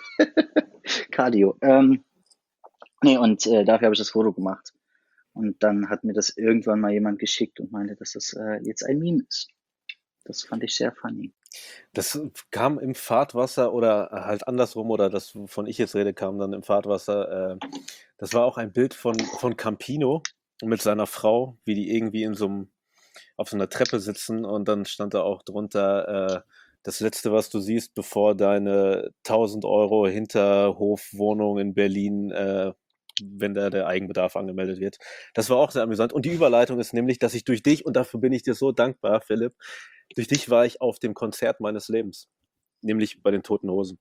Cardio. Nee, und dafür habe ich das Foto gemacht. Und dann hat mir das irgendwann mal jemand geschickt und meinte, dass das jetzt ein Meme ist. Das fand ich sehr funny. Das kam im Fahrtwasser oder halt andersrum, oder das, wovon ich jetzt rede, kam dann im Fahrtwasser. Das war auch ein Bild von Campino mit seiner Frau, wie die irgendwie auf so einer Treppe sitzen, und dann stand da auch drunter, das Letzte, was du siehst, bevor deine 1.000 Euro Hinterhofwohnung in Berlin, wenn da der Eigenbedarf angemeldet wird. Das war auch sehr amüsant. Und die Überleitung ist nämlich, dass ich durch dich, und dafür bin ich dir so dankbar, Philipp, durch dich war ich auf dem Konzert meines Lebens, nämlich bei den Toten Hosen.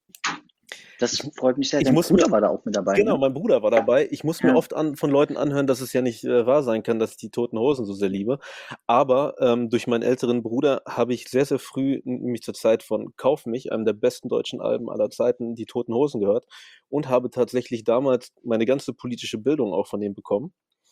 Das freut mich sehr. ich Dein muss Bruder mir- war da auch mit dabei. Genau, Ne? mein Bruder war dabei. Ich muss mir Ja. oft von Leuten anhören, dass es ja nicht wahr sein kann, dass ich die Toten Hosen so sehr liebe. Aber durch meinen älteren Bruder habe ich sehr, sehr früh, nämlich zur Zeit von Kauf mich, einem der besten deutschen Alben aller Zeiten, die Toten Hosen gehört, und habe tatsächlich damals meine ganze politische Bildung auch von dem bekommen.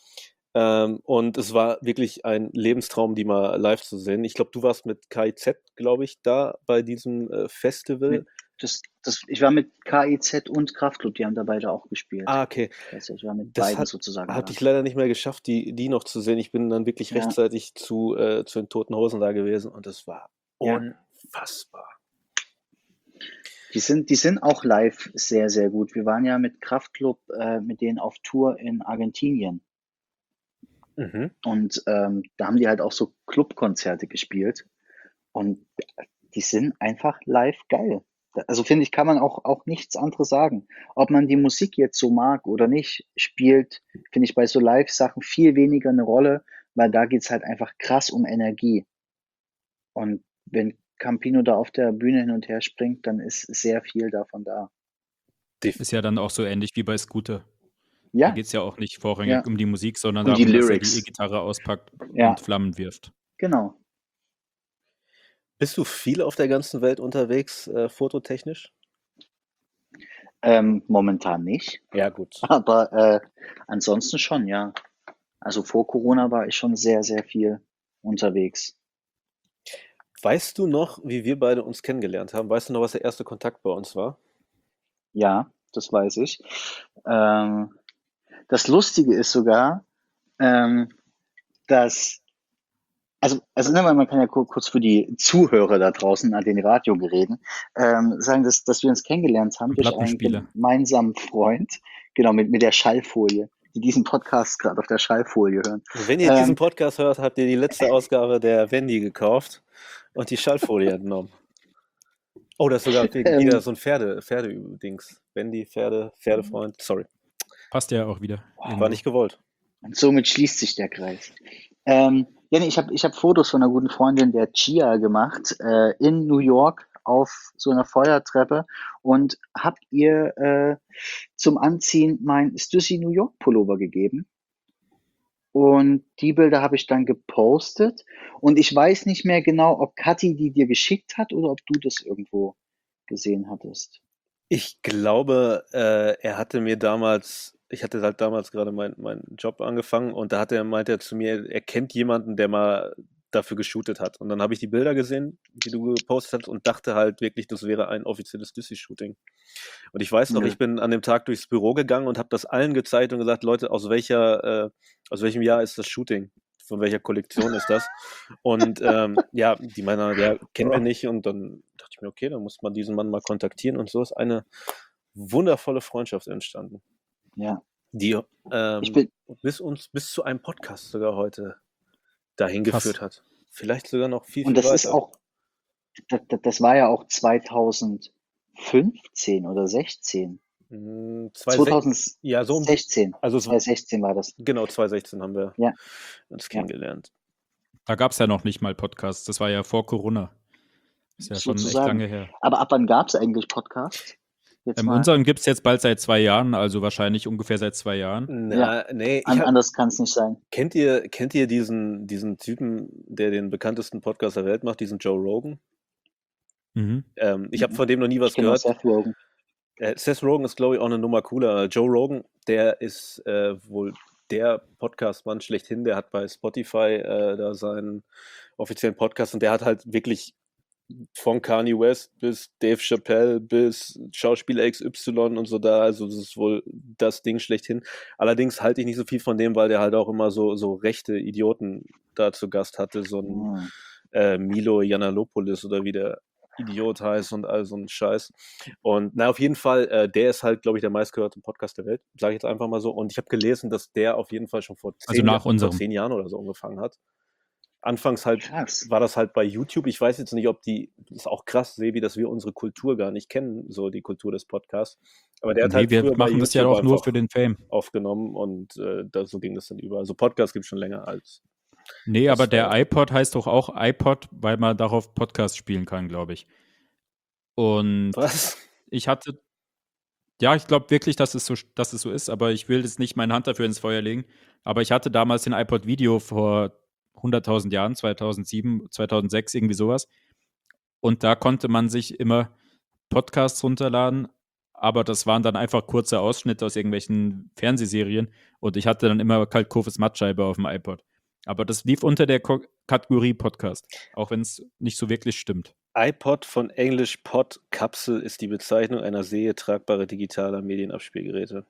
Und es war wirklich ein Lebenstraum, die mal live zu sehen. Ich glaube, du warst mit KIZ, glaube ich, da bei diesem Festival. Ich war mit KIZ und Kraftklub, die haben da beide auch gespielt. Ah, okay. Also ich war mit Das beiden sozusagen hatte da. ich leider nicht mehr geschafft, die noch zu sehen. Ich bin dann wirklich Ja. rechtzeitig zu den Toten Hosen da gewesen, und es war Ja. unfassbar. Die sind auch live sehr, sehr gut. Wir waren ja mit Kraftklub mit denen auf Tour in Argentinien. Mhm. Und da haben die halt auch so Clubkonzerte gespielt. Und die sind einfach live geil. Also finde ich, kann man auch nichts anderes sagen. Ob man die Musik jetzt so mag oder nicht, spielt, finde ich, bei so Live-Sachen viel weniger eine Rolle, weil da geht's halt einfach krass um Energie. Und wenn Campino da auf der Bühne hin und her springt, dann ist sehr viel davon da. Ist ja dann auch so ähnlich wie bei Scooter. Da Ja, geht es ja auch nicht vorrangig Ja. um die Musik, sondern Um die darum, dass er Lyrics. die E-Gitarre auspackt Ja. und Flammen wirft. genau. Bist du viel auf der ganzen Welt unterwegs, fototechnisch? Momentan nicht. Ja, gut. Aber ansonsten schon, ja. Also vor Corona war ich schon sehr, sehr viel unterwegs. Weißt du noch, wie wir beide uns kennengelernt haben? Weißt du noch, was der erste Kontakt bei uns war? Ja, das weiß ich. Das Lustige ist sogar, dass, also man kann ja kurz für die Zuhörer da draußen an den Radiogeräten sagen, dass wir uns kennengelernt haben Und durch einen Plattenspieler. gemeinsamen Freund, genau, mit der Schallfolie, die diesen Podcast gerade auf der Schallfolie hören. Und wenn ihr diesen Podcast hört, habt ihr die letzte Ausgabe der Wendy gekauft und die Schallfolie entnommen. Oh, das ist sogar wieder so ein Pferde-Dings. Wendy, Pferdefreund. Sorry, Passt ja auch wieder. war nicht gewollt. Und somit schließt sich der Kreis. Ja, nee, ich hab Fotos von einer guten Freundin, der Chia, gemacht, in New York auf so einer Feuertreppe und hab ihr zum Anziehen mein Stussy New York Pullover gegeben. Und die Bilder habe ich dann gepostet. Und ich weiß nicht mehr genau, ob Kathi die dir geschickt hat oder ob du das irgendwo gesehen hattest. Ich glaube, er hatte mir damals, ich hatte halt damals gerade meinen Job angefangen, und da meinte er zu mir, er kennt jemanden, der mal dafür geshootet hat. Und dann habe ich die Bilder gesehen, die du gepostet hast, und dachte halt wirklich, das wäre ein offizielles Düssi-Shooting. Und ich weiß noch, Ja. ich bin an dem Tag durchs Büro gegangen und habe das allen gezeigt und gesagt, Leute, aus welchem Jahr ist das Shooting? von welcher Kollektion ist das? Und ja, die meinen, ja, kennen wir nicht. Und dann dachte ich mir, okay, dann muss man diesen Mann mal kontaktieren. Und so ist eine wundervolle Freundschaft entstanden, Ja. die Ich bin, bis zu einem Podcast sogar heute dahin Krass. geführt hat. Vielleicht sogar noch viel, und viel das ist weiter. auch, das war ja auch 2015 oder 16. 2016, ja, so 2016. also 2016 war das. genau, 2016 haben wir Ja. uns kennengelernt. Da gab es ja noch nicht mal Podcasts. Das war ja vor Corona. Ist ja schon echt Sozusagen. lange her. Aber ab wann gab es eigentlich Podcasts? Jetzt mal, Unseren gibt es jetzt bald seit 2 Jahren, also wahrscheinlich ungefähr seit 2 Jahren. Nee, anders kann es nicht sein. kennt ihr diesen Typen, der den bekanntesten Podcast der Welt macht, diesen Joe Rogan? Mhm. Ich habe von dem noch nie was Ich kenne auch gehört. Seth Rogen. Seth Rogen ist, glaube ich, auch eine Nummer cooler. Joe Rogan, der ist wohl der Podcast-Mann schlechthin. Der hat bei Spotify da seinen offiziellen Podcast und der hat halt wirklich von Kanye West bis Dave Chappelle bis Schauspieler XY und so da. Also das ist wohl das Ding schlechthin. Allerdings halte ich nicht so viel von dem, weil der halt auch immer so rechte Idioten da zu Gast hatte. So ein Milo Yiannopoulos oder wie der Idiot heißt und all so ein Scheiß. Und auf jeden Fall, der ist halt, glaube ich, der meistgehörte Podcast der Welt, sage ich jetzt einfach mal so. Und ich habe gelesen, dass der auf jeden Fall schon vor 10 Jahren oder so angefangen hat. Anfangs halt Krass. war das halt bei YouTube. Ich weiß jetzt nicht, ob das ist auch krass, Sebi, dass wir unsere Kultur gar nicht kennen, so die Kultur des Podcasts. Aber der hat halt wir früher bei machen das ja YouTube auch nur einfach für den Fame. aufgenommen und so ging das dann über. Also Podcast gibt es schon länger als. Nee, das aber der war- iPod heißt doch auch iPod, weil man darauf Podcast spielen kann, glaube ich. Und Was? ich hatte, ja, ich glaube wirklich, dass es so ist, aber ich will jetzt nicht meine Hand dafür ins Feuer legen. Aber ich hatte damals den iPod Video vor 100.000 Jahren, 2007, 2006, irgendwie sowas. Und da konnte man sich immer Podcasts runterladen, aber das waren dann einfach kurze Ausschnitte aus irgendwelchen Fernsehserien und ich hatte dann immer Kaltkofes Mattscheibe auf dem iPod. Aber das lief unter der Kategorie Podcast, auch wenn es nicht so wirklich stimmt. iPod von Englisch Pod, Kapsel ist die Bezeichnung einer tragbare digitaler Medienabspielgeräte.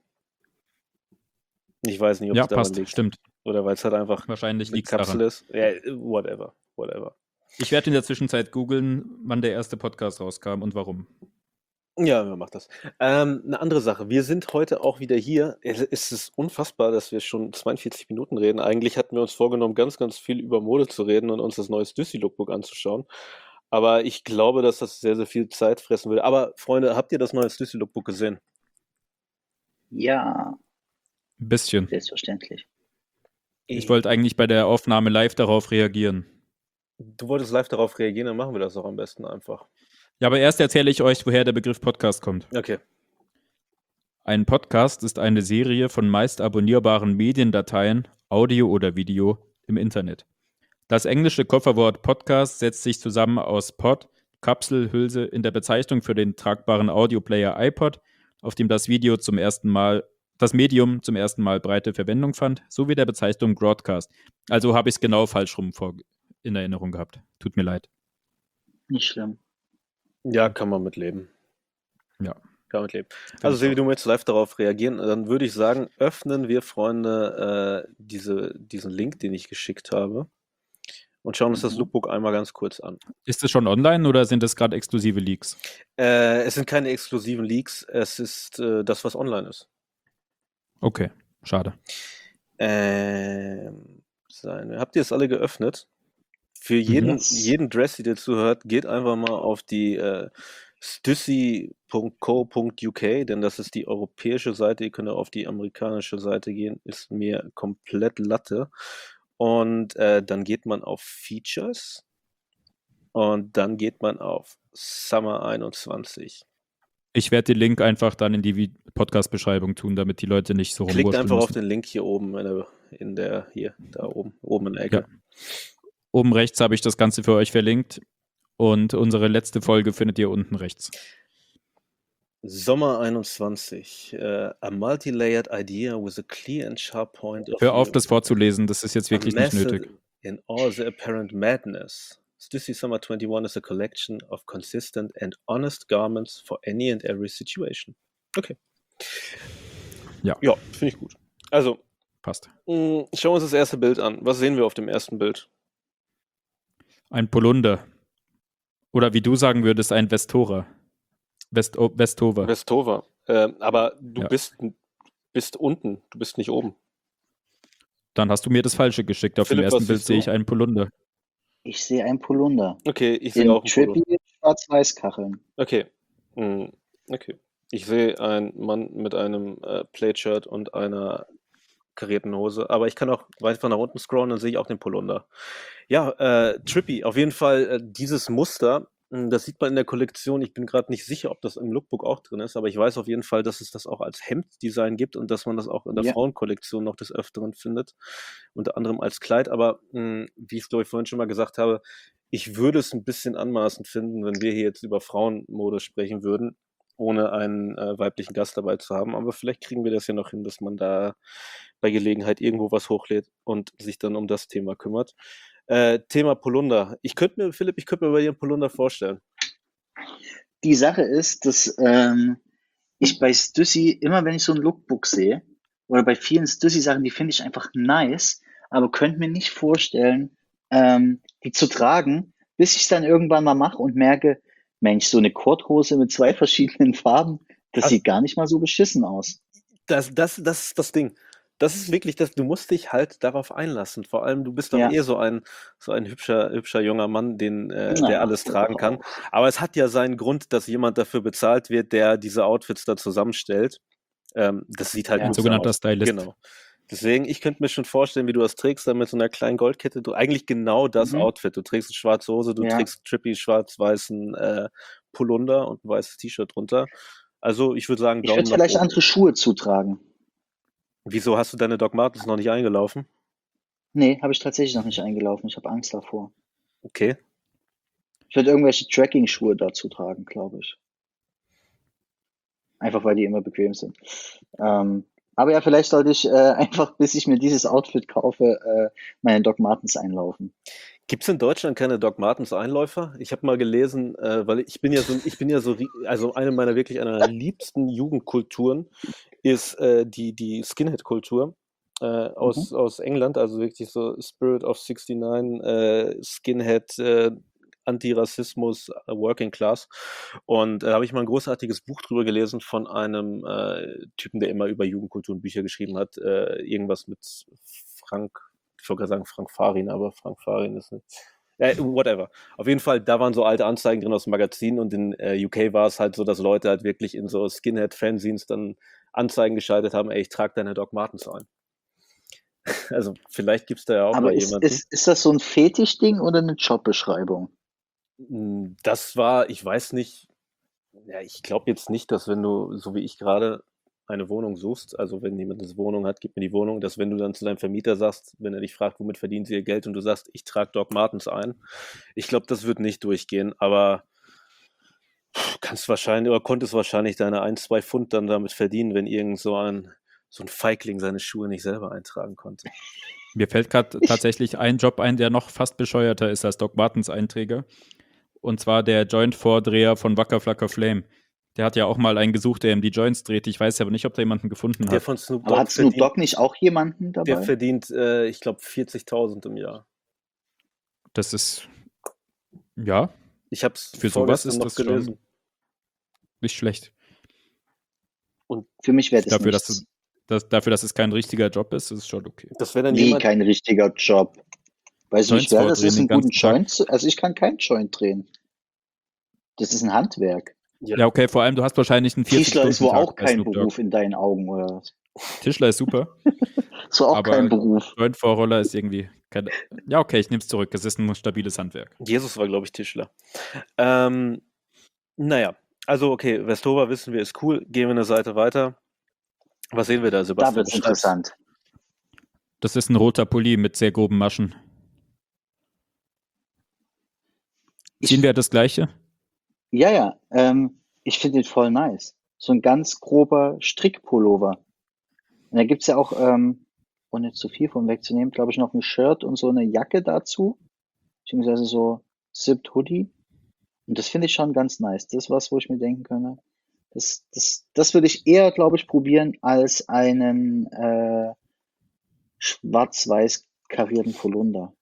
Ich weiß nicht, ob Ja, es daran passt, liegt. stimmt. Oder weil es halt einfach Wahrscheinlich eine liegt es Kapsel daran. ist. Ja, whatever. Ich werde in der Zwischenzeit googeln, wann der erste Podcast rauskam und warum. Ja, wer macht das? Eine andere Sache. Wir sind heute auch wieder hier. Es ist unfassbar, dass wir schon 42 Minuten reden. Eigentlich hatten wir uns vorgenommen, ganz, ganz viel über Mode zu reden und uns das neue Stüssi-Lookbook anzuschauen. Aber ich glaube, dass das sehr, sehr viel Zeit fressen würde. Aber Freunde, habt ihr das neue Stüssi-Lookbook gesehen? Ja, Ein bisschen. selbstverständlich. Ich wollte eigentlich bei der Aufnahme live darauf reagieren. Du wolltest live darauf reagieren, dann machen wir das auch am besten einfach. Ja, aber erst erzähle ich euch, woher der Begriff Podcast kommt. Okay. Ein Podcast ist eine Serie von meist abonnierbaren Mediendateien, Audio oder Video, im Internet. Das englische Kofferwort Podcast setzt sich zusammen aus Pod, Kapsel, Hülse in der Bezeichnung für den tragbaren Audioplayer iPod, auf dem das Medium zum ersten Mal breite Verwendung fand, sowie der Bezeichnung Broadcast. Also habe ich es genau falsch rum in Erinnerung gehabt. Tut mir leid. Nicht schlimm. Ja, kann man mitleben. Ja. Kann man mitleben. Also, Sevi, du möchtest live darauf reagieren. Dann würde ich sagen, öffnen wir, Freunde, diesen Link, den ich geschickt habe und schauen uns das Lookbook einmal ganz kurz an. Ist es schon online oder sind es gerade exklusive Leaks? Es sind keine exklusiven Leaks, es ist das, was online ist. Okay, schade. Habt ihr es alle geöffnet? Für jeden Dressy, der zuhört, geht einfach mal auf die stüssi.co.uk, denn das ist die europäische Seite. Ihr könnt auf die amerikanische Seite gehen, ist mir komplett Latte. Und dann geht man auf Features und dann geht man auf Summer 21. Ich werde den Link einfach dann in die Podcast-Beschreibung tun, damit die Leute nicht so Klickt rumwurschteln einfach auf müssen. den Link hier oben da oben in der Ecke. Ja. Oben rechts habe ich das Ganze für euch verlinkt und unsere letzte Folge findet ihr unten rechts. Sommer 21. A multi-layered idea with a clear and sharp point of Hör auf, view. das vorzulesen, das ist jetzt wirklich nicht nötig. In all the apparent madness. Stüssi Summer 21 is a collection of consistent and honest garments for any and every situation. Okay. Ja. Ja, finde ich gut. Also, Passt. Schauen wir uns das erste Bild an. Was sehen wir auf dem ersten Bild? Ein Polunder. Oder wie du sagen würdest, ein Vestora. Vestover. Vestova. Aber du Ja. bist unten, du bist nicht oben. Dann hast du mir das Falsche geschickt. Auf Philipp, dem was ersten Bild siehst sehe du? ich einen Polunder. Ich sehe einen Polunder. Okay, ich sehe Den auch einen Polo. Trippy Schwarz-Weiß-Kacheln. Okay. Okay. Ich sehe einen Mann mit einem Plaid-Shirt und einer karierten Hose, aber ich kann auch weiter nach unten scrollen, dann sehe ich auch den Polunder. Ja, Trippy, auf jeden Fall dieses Muster, das sieht man in der Kollektion. Ich bin gerade nicht sicher, ob das im Lookbook auch drin ist, aber ich weiß auf jeden Fall, dass es das auch als Hemddesign gibt und dass man das auch in der Ja. Frauenkollektion noch des Öfteren findet, unter anderem als Kleid. Aber wie ich es, glaube ich, vorhin schon mal gesagt habe, ich würde es ein bisschen anmaßend finden, wenn wir hier jetzt über Frauenmode sprechen würden, ohne einen weiblichen Gast dabei zu haben. Aber vielleicht kriegen wir das ja noch hin, dass man da bei Gelegenheit irgendwo was hochlädt und sich dann um das Thema kümmert. Thema Polunder. Philipp, ich könnte mir bei dir einen Polunder vorstellen. Die Sache ist, dass ich bei Stussy, immer wenn ich so ein Lookbook sehe, oder bei vielen Stussy-Sachen, die finde ich einfach nice, aber könnte mir nicht vorstellen, die zu tragen, bis ich es dann irgendwann mal mache und merke, Mensch, so eine Korthose mit 2 verschiedenen Farben, das Also- sieht gar nicht mal so beschissen aus. Das ist das Ding. Das ist wirklich das, du musst dich halt darauf einlassen. Vor allem, du bist doch Ja. so ein hübscher junger Mann, der Naja, alles tragen kann. Aber es hat ja seinen Grund, dass jemand dafür bezahlt wird, der diese Outfits da zusammenstellt. Das sieht halt Ja. Ein gut sogenannter aus. Stylist. Genau. Deswegen, ich könnte mir schon vorstellen, wie du das trägst, da mit so einer kleinen Goldkette. Eigentlich genau das Mhm. Outfit. Du trägst eine schwarze Hose, du Ja. trägst einen trippy schwarz-weißen Polunder und ein weißes T-Shirt drunter. Also ich würde sagen, Ich Daumen würde nach vielleicht oben. andere Schuhe zutragen. Wieso hast du deine Doc Martens noch nicht eingelaufen? Nee, habe ich tatsächlich noch nicht eingelaufen. Ich habe Angst davor. Okay. Ich würde irgendwelche Tracking-Schuhe dazu tragen, glaube ich. Einfach weil die immer bequem sind. Aber ja, vielleicht sollte ich einfach, bis ich mir dieses Outfit kaufe, meine Doc Martens einlaufen. Gibt es in Deutschland keine Doc Martens Einläufer? Ich habe mal gelesen, weil ich bin ja so, also einer meiner liebsten Jugendkulturen ist die Skinhead-Kultur aus England, also wirklich so Spirit of 69, Skinhead, Antirassismus, Working Class. Und da habe ich mal ein großartiges Buch drüber gelesen von einem Typen, der immer über Jugendkultur und Bücher geschrieben hat. Irgendwas mit ich wollte gerade sagen Frank Farin, aber Frank Farin ist nicht. Whatever. Auf jeden Fall, da waren so alte Anzeigen drin aus dem Magazin und in UK war es halt so, dass Leute halt wirklich in so Skinhead-Fanzines dann Anzeigen geschaltet haben, ey, ich trage deine Doc Martens ein. Also vielleicht gibt es da ja auch Aber mal ist, jemanden. ist das so ein Fetischding oder eine Jobbeschreibung? Das war, ich weiß nicht, ja, ich glaube jetzt nicht, dass wenn du, so wie ich gerade, eine Wohnung suchst, also wenn jemand eine Wohnung hat, gib mir die Wohnung, dass wenn du dann zu deinem Vermieter sagst, wenn er dich fragt, womit verdienen sie ihr Geld und du sagst, ich trage Doc Martens ein, ich glaube, das wird nicht durchgehen, aber konntest wahrscheinlich deine 1-2 Pfund dann damit verdienen, wenn irgend so ein Feigling seine Schuhe nicht selber eintragen konnte. Mir fällt gerade tatsächlich ein Job ein, der noch fast bescheuerter ist als Doc Martens Einträger. Und zwar der Joint-Vordreher von Wacker Flacker Flame. Der hat ja auch mal einen gesucht, der ihm die Joints dreht. Ich weiß aber nicht, ob da jemanden gefunden Der hat. von Snoop Aber Dogg hat Snoop verdient, Dogg nicht auch jemanden der dabei? verdient, ich glaube, 40.000 im Jahr. Das ist, ja, Ich habe es Für sowas ist noch das schon- gelesen. nicht schlecht. Für mich wäre das Dafür, nichts. dafür, dass es kein richtiger Job ist, ist es schon okay. Das wäre dann Wie jemand, kein richtiger Job. Weißt du, wie Joints schwer das vordrehen ist, einen den guten ganzen Tag. Joint also ich kann keinen Joint drehen. Das ist ein Handwerk. Ja, okay, vor allem, du hast wahrscheinlich einen Tischler ist wohl 40-Stunden-Tag auch bei kein Snoop Dogg. Beruf in deinen Augen, oder was? Tischler ist super, Ist wohl auch Aber- kein Beruf. Joint-Vorroller ist irgendwie keine. Ja, okay, ich nehme es zurück. Es ist ein stabiles Handwerk. Jesus war, glaube ich, Tischler. Naja, also okay, Vestova wissen wir, ist cool. Gehen wir eine Seite weiter. Was sehen wir da, Da Sebastian? wird's Beschreib's. interessant. Das ist ein roter Pulli mit sehr groben Maschen. Ziehen wir das gleiche? Ja, ich finde den voll nice. So ein ganz grober Strickpullover. Und da gibt's ja auch, ohne zu viel von wegzunehmen, glaube ich, noch ein Shirt und so eine Jacke dazu. Beziehungsweise so Zipped Hoodie. Und das finde ich schon ganz nice. Das ist was, wo ich mir denken könnte, das würde ich eher, glaube ich, probieren als einen schwarz-weiß karierten Polunder.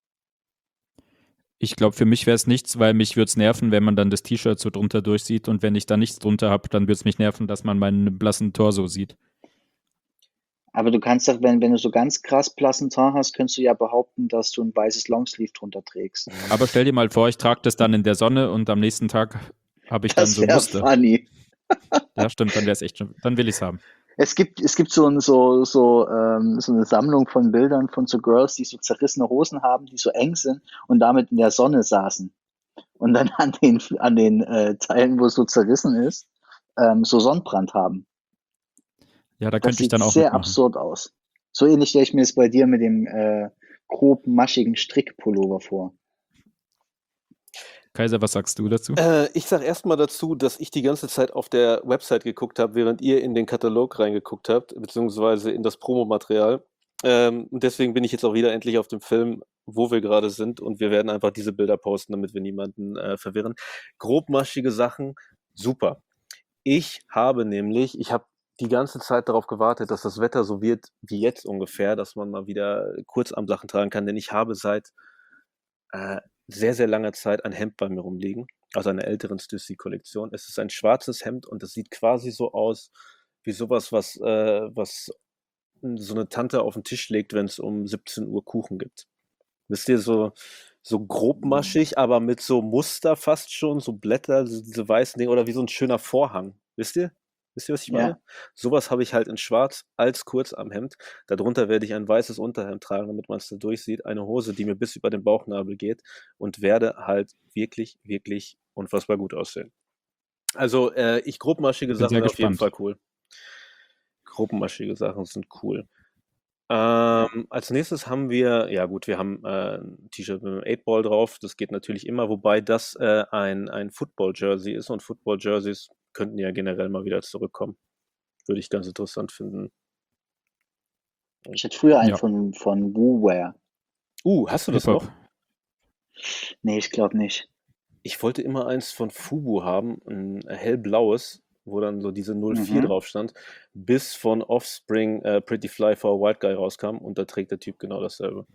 Ich glaube, für mich wäre es nichts, weil mich würde es nerven, wenn man dann das T-Shirt so drunter durchsieht und wenn ich da nichts drunter habe, dann würde es mich nerven, dass man meinen blassen Torso sieht. Aber du kannst doch, wenn du so ganz krass blassen Teint hast, könntest du ja behaupten, dass du ein weißes Longsleeve drunter trägst. Aber stell dir mal vor, ich trage das dann in der Sonne und am nächsten Tag habe ich dann Das so ein wäre Muster. funny. Ja, stimmt, dann wäre es echt schon, dann will ich es haben. Es gibt so eine Sammlung von Bildern von so Girls, die so zerrissene Hosen haben, die so eng sind und damit in der Sonne saßen. Und dann an den Teilen, wo es so zerrissen ist, so Sonnenbrand haben. Ja, da Das könnte ich sieht dann auch sehr mitmachen. absurd aus. So ähnlich stelle ich mir es bei dir mit dem grob maschigen Strickpullover vor. Kaiser, was sagst du dazu? Ich sage erstmal dazu, dass ich die ganze Zeit auf der Website geguckt habe, während ihr in den Katalog reingeguckt habt, beziehungsweise in das Promomaterial. Und deswegen bin ich jetzt auch wieder endlich auf dem Film, wo wir gerade sind, und wir werden einfach diese Bilder posten, damit wir niemanden verwirren. Grobmaschige Sachen, super. Ich habe die ganze Zeit darauf gewartet, dass das Wetter so wird wie jetzt ungefähr, dass man mal wieder Kurzarmsachen tragen kann, denn ich habe seit sehr, sehr langer Zeit ein Hemd bei mir rumliegen, aus einer älteren Stussy-Kollektion. Es ist ein schwarzes Hemd und es sieht quasi so aus wie sowas, was so eine Tante auf den Tisch legt, wenn es um 17 Uhr Kuchen gibt. Wisst ihr, so grobmaschig, aber mit so Muster fast schon, so Blätter, diese weißen Dinge, oder wie so ein schöner Vorhang. Wisst ihr? Wisst ihr, was ich meine? Ja. Sowas habe ich halt in schwarz als Kurzarmhemd. Darunter werde ich ein weißes Unterhemd tragen, damit man es da durchsieht. Eine Hose, die mir bis über den Bauchnabel geht, und werde halt wirklich, wirklich unfassbar gut aussehen. Also, grobmaschige Bin Sachen sehr sind auf jeden gespannt. Fall cool. Grobmaschige Sachen sind cool. Als nächstes haben wir, ja gut, wir haben ein T-Shirt mit einem 8-Ball drauf. Das geht natürlich immer, wobei das ein Football-Jersey ist, und Football-Jerseys könnten ja generell mal wieder zurückkommen. Würde ich ganz interessant finden. Ich hatte früher einen Ja. von WooWear. Hast du das Hip-Hop. noch? Nee, ich glaube nicht. Ich wollte immer eins von Fubu haben, ein hellblaues, wo dann so diese 04 drauf stand, bis von Offspring Pretty Fly for a White Guy rauskam, und da trägt der Typ genau dasselbe.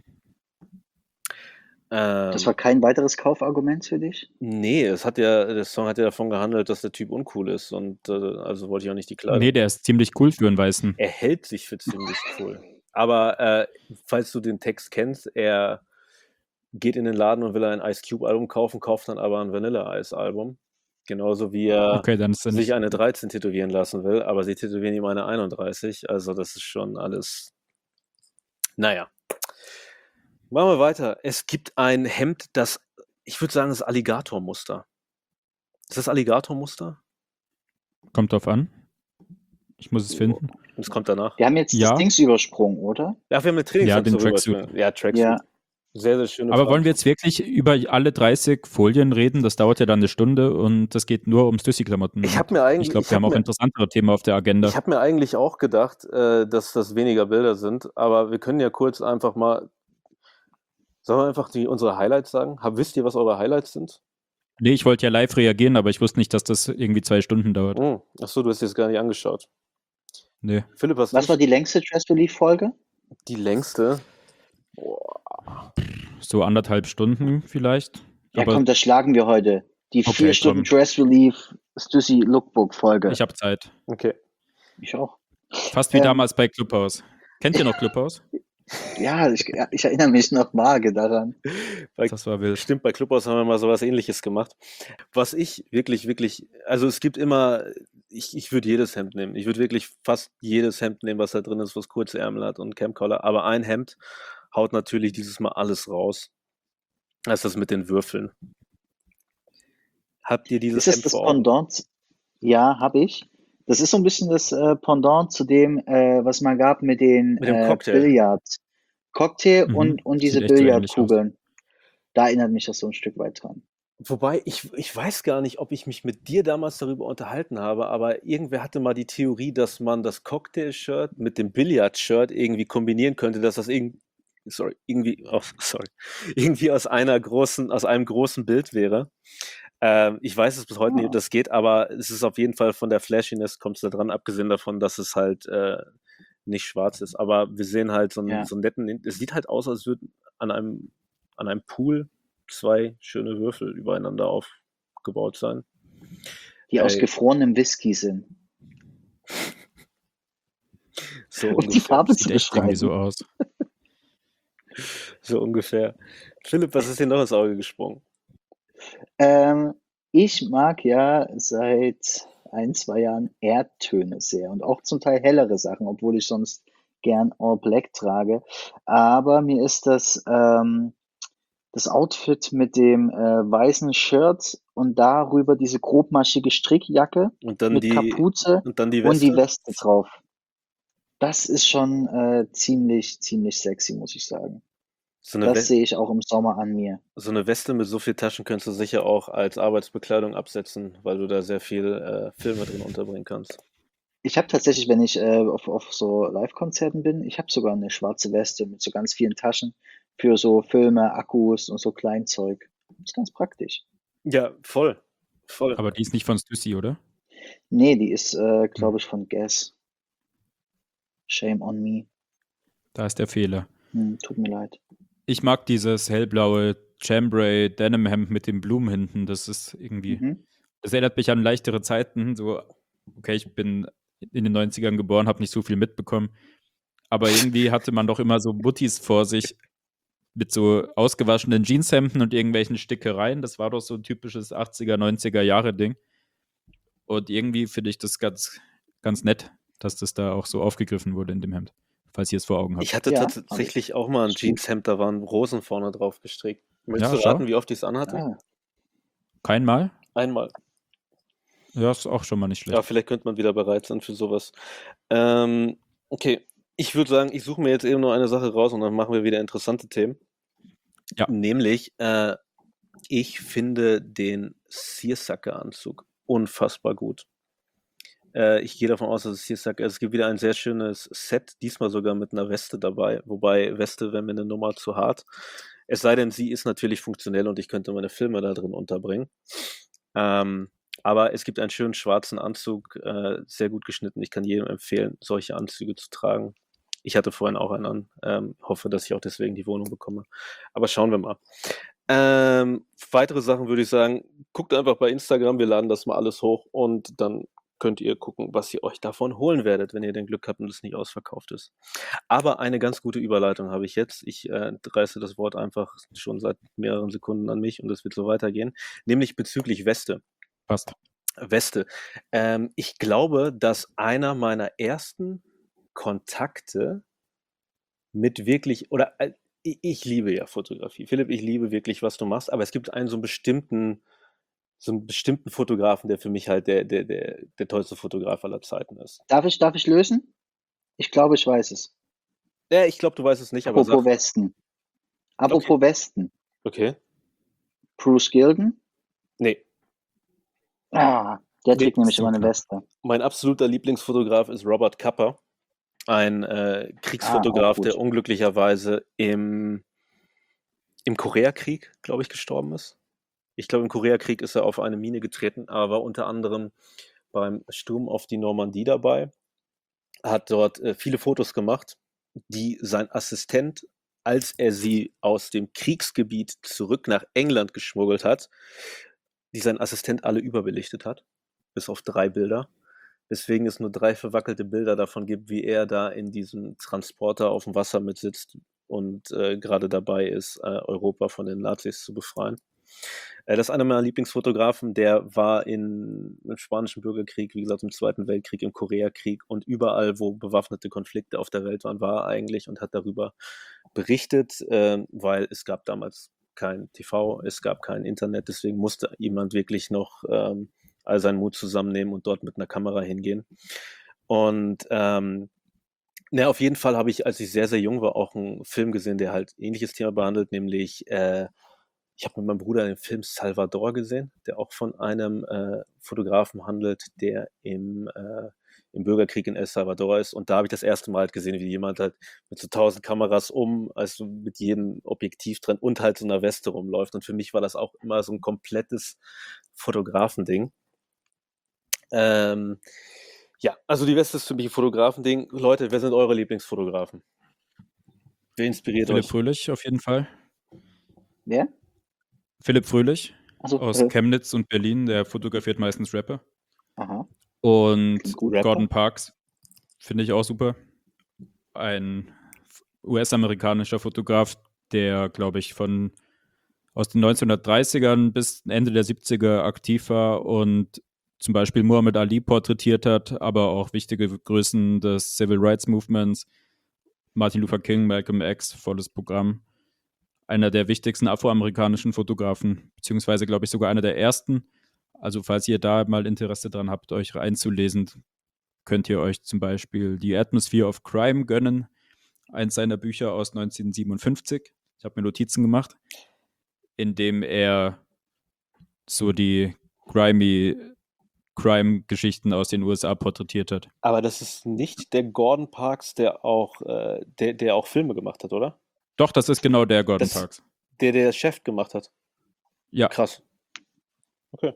Das war kein weiteres Kaufargument für dich? Nee, der Song hat ja davon gehandelt, dass der Typ uncool ist, und also wollte ich auch nicht die Kleidung. Nee, der ist ziemlich cool für einen Weißen. Er hält sich für ziemlich cool. Aber falls du den Text kennst, er geht in den Laden und will ein Ice Cube Album kaufen, kauft dann aber ein Vanilla Ice Album. Genauso wie er Okay, dann ist er sich nicht. eine 13 tätowieren lassen will, aber sie tätowieren ihm eine 31. Also das ist schon alles. Naja. Machen wir weiter. Es gibt ein Hemd, ich würde sagen, das ist Alligatormuster. Ist das Alligatormuster? Kommt drauf an. Ich muss es finden. Das kommt danach. Wir haben jetzt Ja. das Dings übersprungen, oder? Ja, wir haben eine Trainingsanzug den Tracksuit. rüber. Ja, Tracksuit. Ja. Sehr, sehr schöne Aber Farbe. wollen wir jetzt wirklich über alle 30 Folien reden? Das dauert ja dann eine Stunde und das geht nur um Stussy-Klamotten. Ich glaube, wir haben auch interessantere Themen auf der Agenda. Ich habe mir eigentlich auch gedacht, dass das weniger Bilder sind, aber wir können ja kurz einfach mal. Sollen wir einfach unsere Highlights sagen? Wisst ihr, was eure Highlights sind? Nee, ich wollte ja live reagieren, aber ich wusste nicht, dass das irgendwie 2 Stunden dauert. Achso, du hast jetzt gar nicht angeschaut. Nee. Philipp, Was war die längste Dress Relief Folge? die längste? So 1,5 Stunden vielleicht. Ja, aber komm, das schlagen wir heute. Die Okay, 4 Stunden komm. Dress Relief Stussy Lookbook Folge. ich habe Zeit. Okay. Ich auch. Fast wie damals bei Clubhouse. Kennt ihr noch Clubhouse? Ja, ich erinnere mich noch vage daran. Das war wild. Stimmt, bei Clubhouse haben wir mal sowas Ähnliches gemacht. Was ich wirklich, wirklich, also es gibt immer, ich würde jedes Hemd nehmen. Ich würde wirklich fast jedes Hemd nehmen, was da drin ist, was kurze Ärmel hat und Camcollar. Aber ein Hemd haut natürlich dieses Mal alles raus. Das ist das mit den Würfeln. Habt ihr dieses Ist es Hemd das vor Augen? Pendant? Ja, habe ich. Das ist so ein bisschen das Pendant zu dem, was man gab mit dem Cocktail. Cocktail Mhm. und diese Sieht echt so ähnlich Billardkugeln. Da erinnert mich das so ein Stück weit dran. Wobei, ich weiß gar nicht, ob ich mich mit dir damals darüber unterhalten habe, aber irgendwer hatte mal die Theorie, dass man das Cocktail-Shirt mit dem Billard-Shirt irgendwie kombinieren könnte, dass das irgendwie aus einem großen Bild wäre. Ich weiß es bis heute nicht, ob das geht, aber es ist auf jeden Fall von der Flashiness, kommt es da dran, abgesehen davon, dass es halt nicht schwarz ist. Aber wir sehen halt so Ja. einen netten, es sieht halt aus, als würden an einem Pool 2 schöne Würfel übereinander aufgebaut sein. Die aus Ey. gefrorenem Whisky sind. So Um die ungefähr. Farbe zu Sieht echt irgendwie beschreiben. so aus. So ungefähr. Philipp, was ist dir noch ins Auge gesprungen? Ich mag ja seit 1, 2 Jahren Erdtöne sehr und auch zum Teil hellere Sachen, obwohl ich sonst gern All Black trage. Aber mir ist das Outfit mit dem weißen Shirt und darüber diese grobmaschige Strickjacke Und dann mit Kapuze und dann die und die Weste? Weste drauf. Das ist schon ziemlich, ziemlich sexy, muss ich sagen. So eine, Das sehe ich auch im Sommer an mir. so eine Weste mit so viel Taschen könntest du sicher auch als Arbeitsbekleidung absetzen, weil du da sehr viel Filme drin unterbringen kannst. Ich habe tatsächlich, wenn ich auf so Live-Konzerten bin, ich habe sogar eine schwarze Weste mit so ganz vielen Taschen für so Filme, Akkus und so Kleinzeug. Ist ganz praktisch. Ja, voll. Voll. Aber die ist nicht von Stussy, oder? Nee, die ist, glaube ich, von Guess. Shame on me. Da ist der Fehler. Tut mir leid. Ich mag dieses hellblaue Chambray Denim Hemd mit den Blumen hinten. Das ist irgendwie, Mhm. das erinnert mich an leichtere Zeiten. So, okay, ich bin in den 90ern geboren, habe nicht so viel mitbekommen. Aber irgendwie hatte man doch immer so Muttis vor sich mit so ausgewaschenen Jeanshemden und irgendwelchen Stickereien. Das war doch so ein typisches 80er, 90er Jahre Ding. Und irgendwie finde ich das ganz, ganz nett, dass das da auch so aufgegriffen wurde in dem Hemd. Falls ihr es vor Augen habt. Ich hatte Ja, tatsächlich auch mal ein ist gut. Jeanshemd, da waren Rosen vorne drauf gestrickt. Möchtest Ja, du schau. raten, wie oft ich es anhatte? Ah, Kein Mal? Einmal. Ja, ist auch schon mal nicht schlecht. Ja, vielleicht könnte man wieder bereit sein für sowas. Okay, ich würde sagen, ich suche mir jetzt eben nur eine Sache raus und dann machen wir wieder interessante Themen. Ja. Nämlich, ich finde den Seersucker-Anzug unfassbar gut. Ich gehe davon aus, dass es Seersucker ist. Es gibt wieder ein sehr schönes Set, diesmal sogar mit einer Weste dabei. Wobei Weste wäre mir eine Nummer zu hart. Es sei denn, sie ist natürlich funktionell und ich könnte meine Filme da drin unterbringen. Aber es gibt einen schönen schwarzen Anzug, sehr gut geschnitten. Ich kann jedem empfehlen, solche Anzüge zu tragen. Ich hatte vorhin auch einen an. Hoffe, dass ich auch deswegen die Wohnung bekomme. Aber schauen wir mal. Weitere Sachen würde ich sagen, guckt einfach bei Instagram, wir laden das mal alles hoch und dann könnt ihr gucken, was ihr euch davon holen werdet, wenn ihr den Glück habt und es nicht ausverkauft ist. Aber eine ganz gute Überleitung habe ich jetzt. Ich reiße das Wort einfach schon seit mehreren Sekunden an mich und es wird so weitergehen, nämlich bezüglich Weste. Passt. Weste. Ich glaube, dass einer meiner ersten Kontakte mit wirklich, oder ich liebe ja Fotografie. Philipp, ich liebe wirklich, was du machst, aber es gibt einen so einen bestimmten Fotografen, der für mich halt der tollste Fotograf aller Zeiten ist. Darf ich lösen? Ich glaube, ich weiß es. Ja, ich glaube, du weißt es nicht, aber Apropos sag. Westen. Apropos Westen. Okay. Bruce Gilden? Nee. Der trägt nämlich so immer eine knapp. Weste. Mein absoluter Lieblingsfotograf ist Robert Capa, ein Kriegsfotograf, auch gut. der unglücklicherweise im Koreakrieg, glaube ich, gestorben ist. Ich glaube, im Koreakrieg ist er auf eine Mine getreten, aber war unter anderem beim Sturm auf die Normandie dabei, hat dort viele Fotos gemacht, die sein Assistent, als er sie aus dem Kriegsgebiet zurück nach England geschmuggelt hat, die sein Assistent alle überbelichtet hat, bis auf 3 Bilder. Weswegen es nur 3 verwackelte Bilder davon gibt, wie er da in diesem Transporter auf dem Wasser mitsitzt und gerade dabei ist, Europa von den Nazis zu befreien. Das ist einer meiner Lieblingsfotografen, der war im Spanischen Bürgerkrieg, wie gesagt, im Zweiten Weltkrieg, im Koreakrieg und überall, wo bewaffnete Konflikte auf der Welt waren, war er eigentlich und hat darüber berichtet, weil es gab damals kein TV, es gab kein Internet, deswegen musste jemand wirklich noch all seinen Mut zusammennehmen und dort mit einer Kamera hingehen. Und auf jeden Fall habe ich, als ich sehr, sehr jung war, auch einen Film gesehen, der halt ähnliches Thema behandelt, nämlich ich habe mit meinem Bruder den Film Salvador gesehen, der auch von einem Fotografen handelt, der im Bürgerkrieg in El Salvador ist. Und da habe ich das erste Mal halt gesehen, wie jemand halt mit so 1000 Kameras also mit jedem Objektiv drin und halt so einer Weste rumläuft. Und für mich war das auch immer so ein komplettes Fotografending. Ja, also die Weste ist für mich ein Fotografending. Leute, wer sind eure Lieblingsfotografen? Wer inspiriert Philipp euch? Fröhlich auf jeden Fall. Wer? Philipp Fröhlich Also, aus Chemnitz und Berlin, der fotografiert meistens Rapper. aha, Und klingt gut. Rapper? Gordon Parks finde ich auch super. Ein US-amerikanischer Fotograf, der, glaube ich, aus den 1930ern bis Ende der 70er aktiv war und zum Beispiel Muhammad Ali porträtiert hat, aber auch wichtige Größen des Civil Rights Movements, Martin Luther King, Malcolm X, volles Programm. Einer der wichtigsten afroamerikanischen Fotografen, beziehungsweise, glaube ich, sogar einer der ersten. Also, falls ihr da mal Interesse dran habt, euch einzulesen, könnt ihr euch zum Beispiel die Atmosphere of Crime gönnen. Eins seiner Bücher aus 1957. Ich habe mir Notizen gemacht, in dem er so die Crime-Geschichten aus den USA porträtiert hat. Aber das ist nicht der Gordon Parks, der auch Filme gemacht hat, oder? Doch, das ist genau der Gordon Das, Parks. der Chef gemacht hat. Ja, Krass. Okay.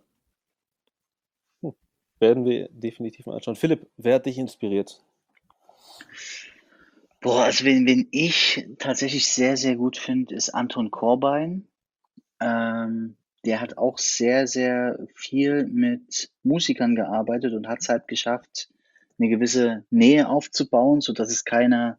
Werden wir definitiv mal anschauen. Philipp, wer hat dich inspiriert? Boah, also wen ich tatsächlich sehr, sehr gut finde, ist Anton Corbijn. Der hat auch sehr, sehr viel mit Musikern gearbeitet und hat es halt geschafft, eine gewisse Nähe aufzubauen, sodass es keine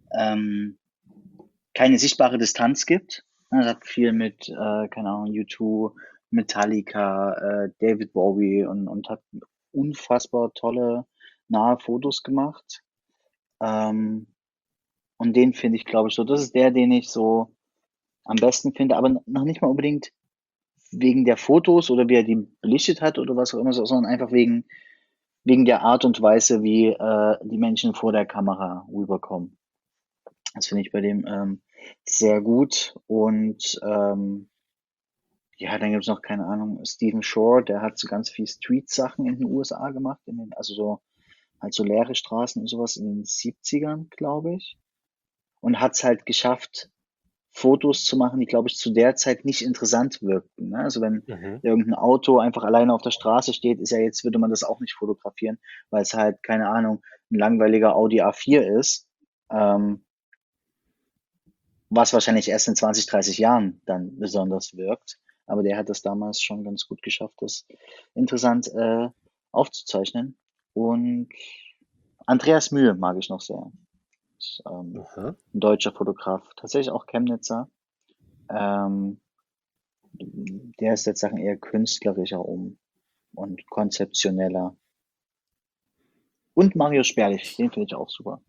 sichtbare Distanz gibt. Er hat viel mit, keine Ahnung, U2, Metallica, David Bowie und hat unfassbar tolle, nahe Fotos gemacht. Und den finde ich, glaube ich, so, das ist der, den ich so am besten finde, aber noch nicht mal unbedingt wegen der Fotos oder wie er die belichtet hat oder was auch immer, sondern einfach wegen der Art und Weise, wie die Menschen vor der Kamera rüberkommen. Das finde ich bei dem sehr gut. Und ja, dann gibt's noch, keine Ahnung, Stephen Shore, der hat so ganz viel Street-Sachen in den USA gemacht, also so halt so leere Straßen und sowas in den 70ern, glaube ich. Und hat's halt geschafft, Fotos zu machen, die, glaube ich, zu der Zeit nicht interessant wirkten. Ne? Also wenn irgendein Auto einfach alleine auf der Straße steht, würde man das auch nicht fotografieren, weil es halt, keine Ahnung, ein langweiliger Audi A4 ist, was wahrscheinlich erst in 20, 30 Jahren dann besonders wirkt. Aber der hat das damals schon ganz gut geschafft, das interessant aufzuzeichnen. Und Andreas Mühe mag ich noch sehr. Ist, ein deutscher Fotograf, tatsächlich auch Chemnitzer. Der setzt Sachen eher künstlerischer um und konzeptioneller. Und Marius Sperlich, den finde ich auch super.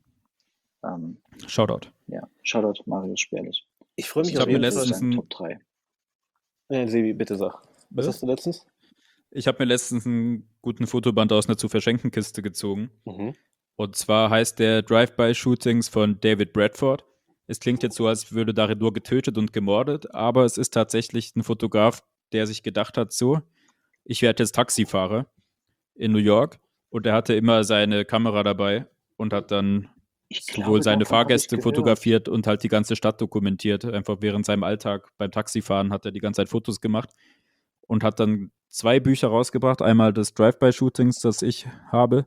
Shoutout. Ja, Shoutout Marius Sperlich. Ich freue mich Ich auf habe mir jeden Fall. letztens Top 3. Sebi, bitte sag. Was hast du letztens? Ich habe mir letztens einen guten Fotoband aus einer zu verschenken Kiste gezogen. Und zwar heißt der Drive-by-Shootings von David Bradford. Es klingt jetzt so, als würde darin nur getötet und gemordet, aber es ist tatsächlich ein Fotograf, der sich gedacht hat, so, ich werde jetzt Taxifahrer in New York, und er hatte immer seine Kamera dabei und hat dann sowohl seine Fahrgäste fotografiert und halt die ganze Stadt dokumentiert. Einfach während seinem Alltag beim Taxifahren hat er die ganze Zeit Fotos gemacht und hat dann 2 Bücher rausgebracht. Einmal das Drive-by-Shootings, das ich habe,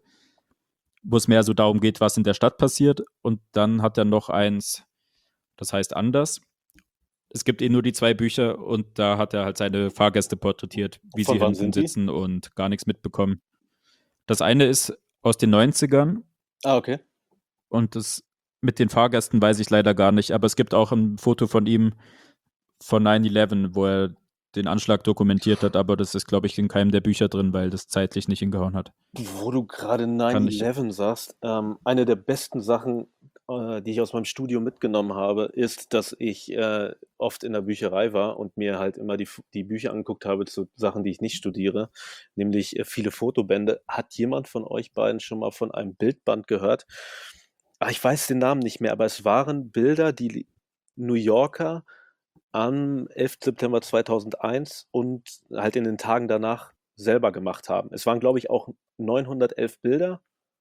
wo es mehr so darum geht, was in der Stadt passiert. Und dann hat er noch eins, das heißt Anders. Es gibt nur die 2 Bücher und da hat er halt seine Fahrgäste porträtiert, wie Von sie wann hinten sind die? sitzen und gar nichts mitbekommen. Das eine ist aus den 90ern Okay. und das mit den Fahrgästen weiß ich leider gar nicht, aber es gibt auch ein Foto von ihm von 9/11, wo er den Anschlag dokumentiert hat, aber das ist, glaube ich, in keinem der Bücher drin, weil das zeitlich nicht hingehauen hat. Wo du gerade Kann ich- 9/11 sagst, eine der besten Sachen, die ich aus meinem Studium mitgenommen habe, ist, dass ich oft in der Bücherei war und mir halt immer die Bücher angeguckt habe zu Sachen, die ich nicht studiere, nämlich viele Fotobände. Hat jemand von euch beiden schon mal von einem Bildband gehört? Ich weiß den Namen nicht mehr, aber es waren Bilder, die New Yorker am 11. September 2001 und halt in den Tagen danach selber gemacht haben. Es waren, glaube ich, auch 911 Bilder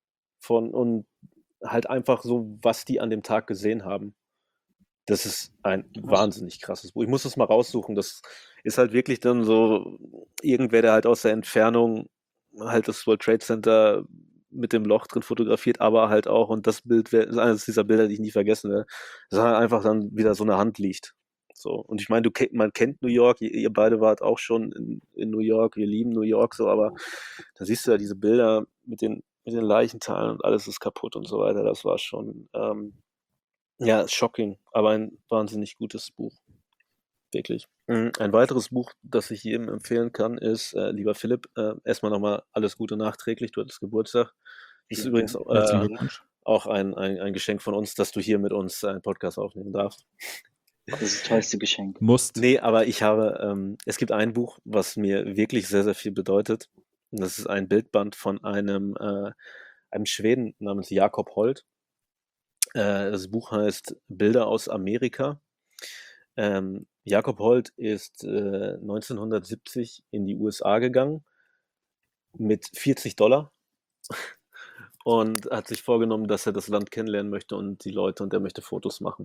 und halt einfach so, was die an dem Tag gesehen haben. Das ist ein wahnsinnig krasses Buch. Ich muss das mal raussuchen. Das ist halt wirklich dann so irgendwer, der halt aus der Entfernung halt das World Trade Center mit dem Loch drin fotografiert, aber halt auch, und das Bild ist eines dieser Bilder, die ich nie vergessen werde, dass halt einfach dann wieder so eine Hand liegt. So. Und ich meine, man kennt New York, ihr beide wart auch schon in New York, wir lieben New York so, aber da siehst du ja diese Bilder mit den Leichenteilen und alles ist kaputt und so weiter. Das war schon, ja, shocking, aber ein wahnsinnig gutes Buch. Wirklich. Ein weiteres Buch, das ich jedem empfehlen kann, ist, lieber Philipp, erstmal nochmal alles Gute nachträglich, du hattest Geburtstag. Das ist Vielen übrigens Dank. Herzlichen Glückwunsch. auch ein Geschenk von uns, dass du hier mit uns einen Podcast aufnehmen darfst. Das ist das tollste Geschenk. Musst. Nee, aber ich habe, es gibt ein Buch, was mir wirklich sehr, sehr viel bedeutet. Und das ist ein Bildband von einem Schweden namens Jakob Holt. Das Buch heißt Bilder aus Amerika. Jakob Holt ist 1970 in die USA gegangen mit $40 und hat sich vorgenommen, dass er das Land kennenlernen möchte und die Leute und er möchte Fotos machen.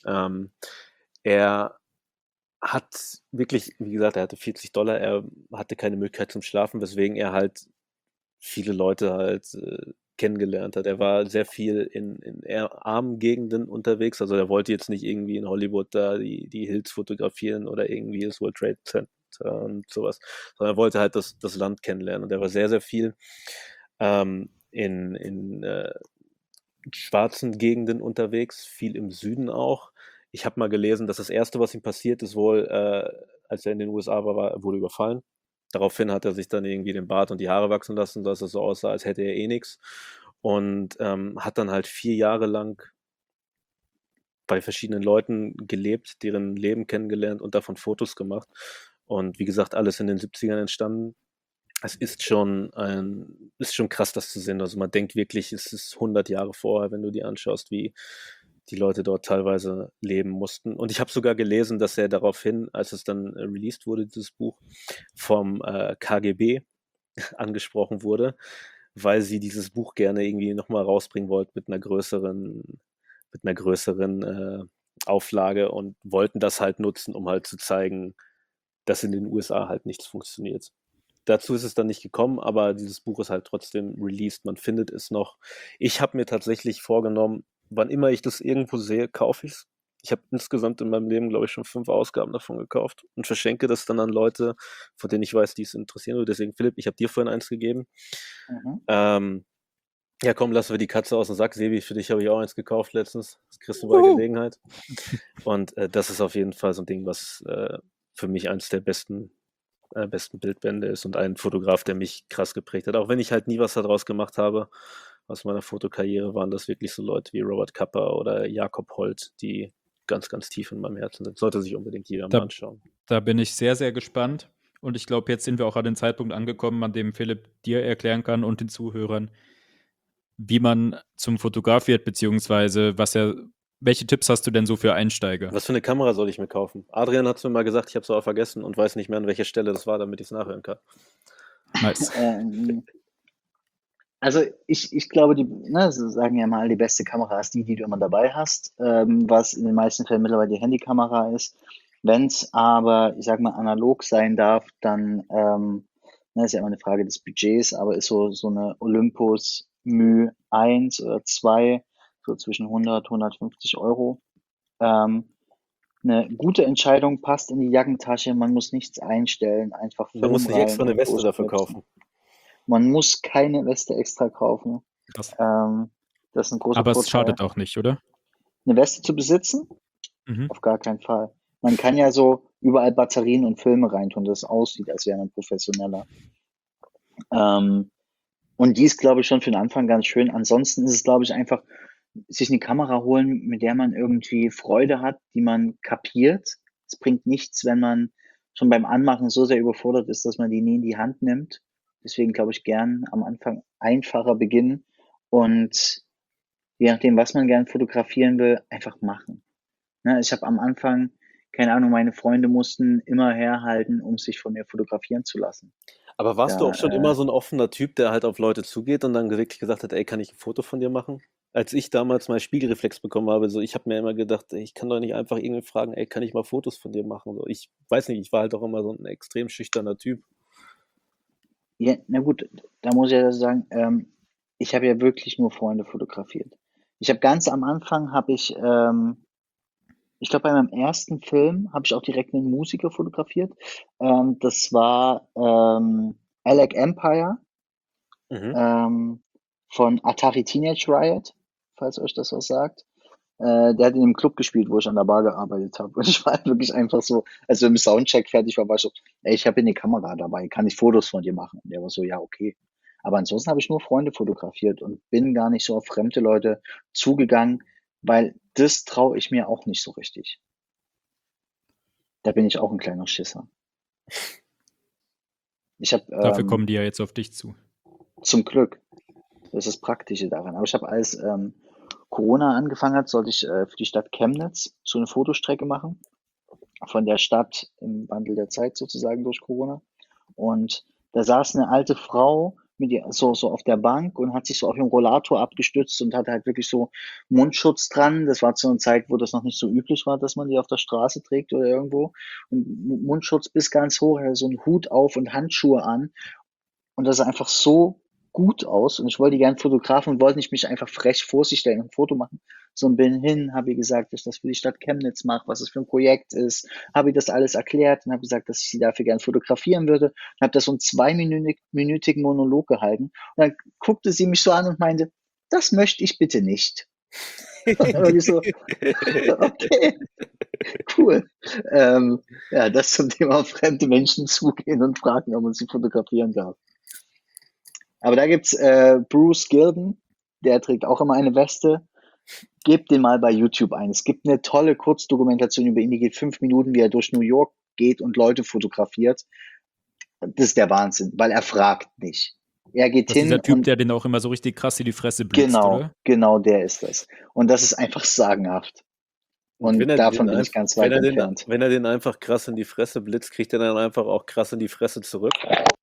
Er hat wirklich, wie gesagt, er hatte $40, er hatte keine Möglichkeit zum Schlafen, weswegen er halt viele Leute halt kennengelernt hat. Er war sehr viel in eher armen Gegenden unterwegs, also er wollte jetzt nicht irgendwie in Hollywood da die Hills fotografieren oder irgendwie das World Trade Center und sowas, sondern er wollte halt das Land kennenlernen und er war sehr, sehr viel in schwarzen Gegenden unterwegs, viel im Süden auch. Ich habe mal gelesen, dass das Erste, was ihm passiert ist, wohl, als er in den USA war, er wurde überfallen. Daraufhin hat er sich dann irgendwie den Bart und die Haare wachsen lassen, dass es so aussah, als hätte er eh nichts. Und hat dann halt 4 Jahre lang bei verschiedenen Leuten gelebt, deren Leben kennengelernt und davon Fotos gemacht. Und wie gesagt, alles in den 70ern entstanden. Es ist schon krass, das zu sehen. Also man denkt wirklich, es ist 100 Jahre vorher, wenn du dir anschaust, wie die Leute dort teilweise leben mussten. Und ich habe sogar gelesen, dass er daraufhin, als es dann released wurde, dieses Buch, vom KGB angesprochen wurde, weil sie dieses Buch gerne irgendwie nochmal rausbringen wollten mit einer größeren Auflage und wollten das halt nutzen, um halt zu zeigen, dass in den USA halt nichts funktioniert. Dazu ist es dann nicht gekommen, aber dieses Buch ist halt trotzdem released. Man findet es noch. Ich habe mir tatsächlich vorgenommen, wann immer ich das irgendwo sehe, kaufe ich es. Ich habe insgesamt in meinem Leben, glaube ich, schon 5 Ausgaben davon gekauft und verschenke das dann an Leute, von denen ich weiß, die es interessieren würde. Deswegen, Philipp, ich habe dir vorhin eins gegeben. Ja, komm, lassen wir die Katze aus dem Sack. Sebi, für dich habe ich auch eins gekauft letztens. Das kriegst du bei Gelegenheit. Und das ist auf jeden Fall so ein Ding, was für mich eins der besten Bildbände ist und ein Fotograf, der mich krass geprägt hat. Auch wenn ich halt nie was daraus gemacht habe aus meiner Fotokarriere, waren das wirklich so Leute wie Robert Kappa oder Jakob Holt, die ganz, ganz tief in meinem Herzen sind. Sollte sich unbedingt jeder mal anschauen. Da bin ich sehr, sehr gespannt. Und ich glaube, jetzt sind wir auch an den Zeitpunkt angekommen, an dem Philipp dir erklären kann und den Zuhörern, wie man zum Fotograf wird, beziehungsweise welche Tipps hast du denn so für Einsteiger? Was für eine Kamera soll ich mir kaufen? Adrian hat es mir mal gesagt, ich habe es aber vergessen und weiß nicht mehr, an welcher Stelle das war, damit ich es nachhören kann. Nice. Also ich glaube, so sagen ja mal, die beste Kamera ist die du immer dabei hast, was in den meisten Fällen mittlerweile die Handykamera ist. Wenn es aber, ich sag mal, analog sein darf, dann ist ja immer eine Frage des Budgets, aber ist so eine Olympus Mu 1 oder 2, so zwischen 100, 150 Euro. Eine gute Entscheidung, passt in die Jackentasche, man muss nichts einstellen, einfach Da musst du Film extra rein eine und Weste dafür losknipsen. kaufen. Man muss keine Weste extra kaufen. Krass. Das ist ein großer Aber es Vorteil. schadet auch nicht, oder? Eine Weste zu besitzen? Mhm. Auf gar keinen Fall. Man kann ja so überall Batterien und Filme reintun, dass es aussieht, als wäre man professioneller. Und die ist, glaube ich, schon für den Anfang ganz schön. Ansonsten ist es, glaube ich, einfach sich eine Kamera holen, mit der man irgendwie Freude hat, die man kapiert. Es bringt nichts, wenn man schon beim Anmachen so sehr überfordert ist, dass man die nie in die Hand nimmt. Deswegen glaube ich gern am Anfang einfacher beginnen und je nachdem, was man gern fotografieren will, einfach machen. Ne, ich habe am Anfang, keine Ahnung, meine Freunde mussten immer herhalten, um sich von mir fotografieren zu lassen. Aber warst du Ja, auch schon immer so ein offener Typ, der halt auf Leute zugeht und dann wirklich gesagt hat, ey, kann ich ein Foto von dir machen? Als ich damals mal Spiegelreflex bekommen habe, so ich habe mir immer gedacht, ey, ich kann doch nicht einfach irgendwie fragen, ey, kann ich mal Fotos von dir machen? So, ich weiß nicht, ich war halt auch immer so ein extrem schüchterner Typ. Ja, na gut, da muss ich ja sagen, Ich habe ja wirklich nur Freunde fotografiert. Ich habe ganz am Anfang ich glaube, bei meinem ersten Film habe ich auch direkt einen Musiker fotografiert. Das war Alec Empire Mhm. von Atari Teenage Riot, falls euch das was sagt. Der hat in einem Club gespielt, wo ich an der Bar gearbeitet habe. Und ich war halt wirklich einfach so, als wir im Soundcheck fertig war, war ich so, ey, ich habe hier eine Kamera dabei, kann ich Fotos von dir machen? Und der war so, ja, okay. Aber ansonsten habe ich nur Freunde fotografiert und bin gar nicht so auf fremde Leute zugegangen, weil das traue ich mir auch nicht so richtig. Da bin ich auch ein kleiner Schisser. Ich habe Dafür kommen die ja jetzt auf dich zu. zum Glück, das ist das Praktische daran. Aber ich habe, als Corona angefangen hat, sollte ich für die Stadt Chemnitz so eine Fotostrecke machen. Von der Stadt im Wandel der Zeit sozusagen durch Corona. Und da saß eine alte Frau mit ihr so auf der Bank und hat sich so auf ihren Rollator abgestützt und hatte halt wirklich so Mundschutz dran. Das war zu einer Zeit, wo das noch nicht so üblich war, dass man die auf der Straße trägt oder irgendwo. Und Mundschutz bis ganz hoch, hatte so einen Hut auf und Handschuhe an. Und das sah einfach so gut aus. Und ich wollte die gerne fotografen und wollte nicht mich einfach frech vor sie stellen und ein Foto machen, sondern bin hin, habe ihr gesagt, dass ich das für die Stadt Chemnitz mache, was es für ein Projekt ist, habe ihr das alles erklärt und habe gesagt, dass ich sie dafür gerne fotografieren würde und habe das so einen zweiminütigen Monolog gehalten. Und dann guckte sie mich so an und meinte, das möchte ich bitte nicht. Und ich so, okay, cool. Ja, das zum Thema auf fremde Menschen zugehen und fragen, ob man sie fotografieren darf. Aber da gibt's Bruce Gilden, der trägt auch immer eine Weste. Gebt den mal bei YouTube ein. Es gibt eine tolle Kurzdokumentation über ihn, die geht 5 Minuten, wie er durch New York geht und Leute fotografiert. Das ist der Wahnsinn, weil er fragt nicht. Er geht Das ist hin dieser Typ, und der den auch immer so richtig krass in die Fresse blitzt, genau, oder? genau der ist das. Und das ist einfach sagenhaft. Und Und davon bin ich ganz weit entfernt. wenn er den einfach krass in die Fresse blitzt, kriegt er dann einfach auch krass in die Fresse zurück?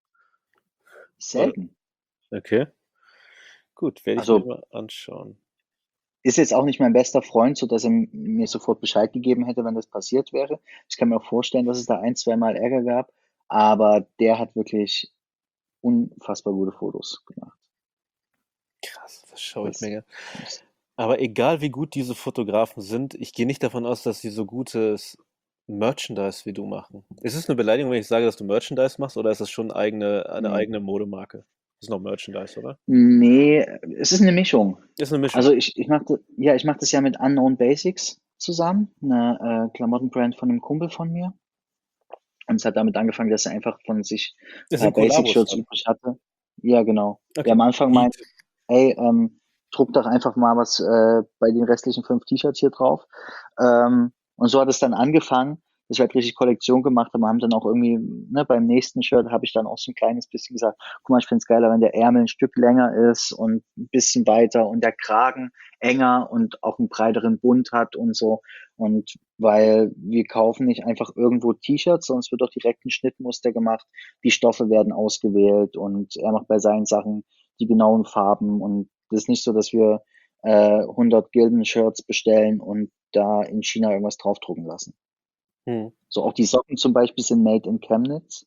Oder? Selten. Okay, gut, werde ich mir Also mal anschauen. ist jetzt auch nicht mein bester Freund, so dass er mir sofort Bescheid gegeben hätte, wenn das passiert wäre. Ich kann mir auch vorstellen, dass es da ein, zwei Mal Ärger gab, aber der hat wirklich unfassbar gute Fotos gemacht. Krass, das schaue ich Das, mir. Aber egal wie gut diese Fotografen sind, ich gehe nicht davon aus, dass sie so gutes Merchandise wie du machen. Ist es eine Beleidigung, wenn ich sage, dass du Merchandise machst, oder ist es schon eine nee. eigene Modemarke? Ist noch Merchandise, oder? Nee, es ist eine Mischung. Ist eine Mischung. Also ich mache ja, ich mache das ja mit Unknown Basics zusammen, eine Klamottenbrand von einem Kumpel von mir. Und es hat damit angefangen, dass er einfach von sich Das sind Kollabos Basic-Shirts dann. übrig hatte. Ja, genau. Der Okay. am Anfang Die, meinte, ey, druck doch einfach mal was bei den restlichen 5 T-Shirts hier drauf. Und so hat es dann angefangen, dass wir halt richtig Kollektion gemacht haben. Wir haben dann auch irgendwie, ne, beim nächsten Shirt habe ich dann auch so ein kleines bisschen gesagt, guck mal, ich finde es geiler, wenn der Ärmel ein Stück länger ist und ein bisschen weiter und der Kragen enger und auch einen breiteren Bund hat und so. Und weil wir kaufen nicht einfach irgendwo T-Shirts, sondern es wird auch direkt ein Schnittmuster gemacht. Die Stoffe werden ausgewählt und er macht bei seinen Sachen die genauen Farben. Und das ist nicht so, dass wir 100 Gilden-Shirts bestellen und da in China irgendwas draufdrucken lassen. hm. So auch die Socken zum Beispiel sind made in Chemnitz.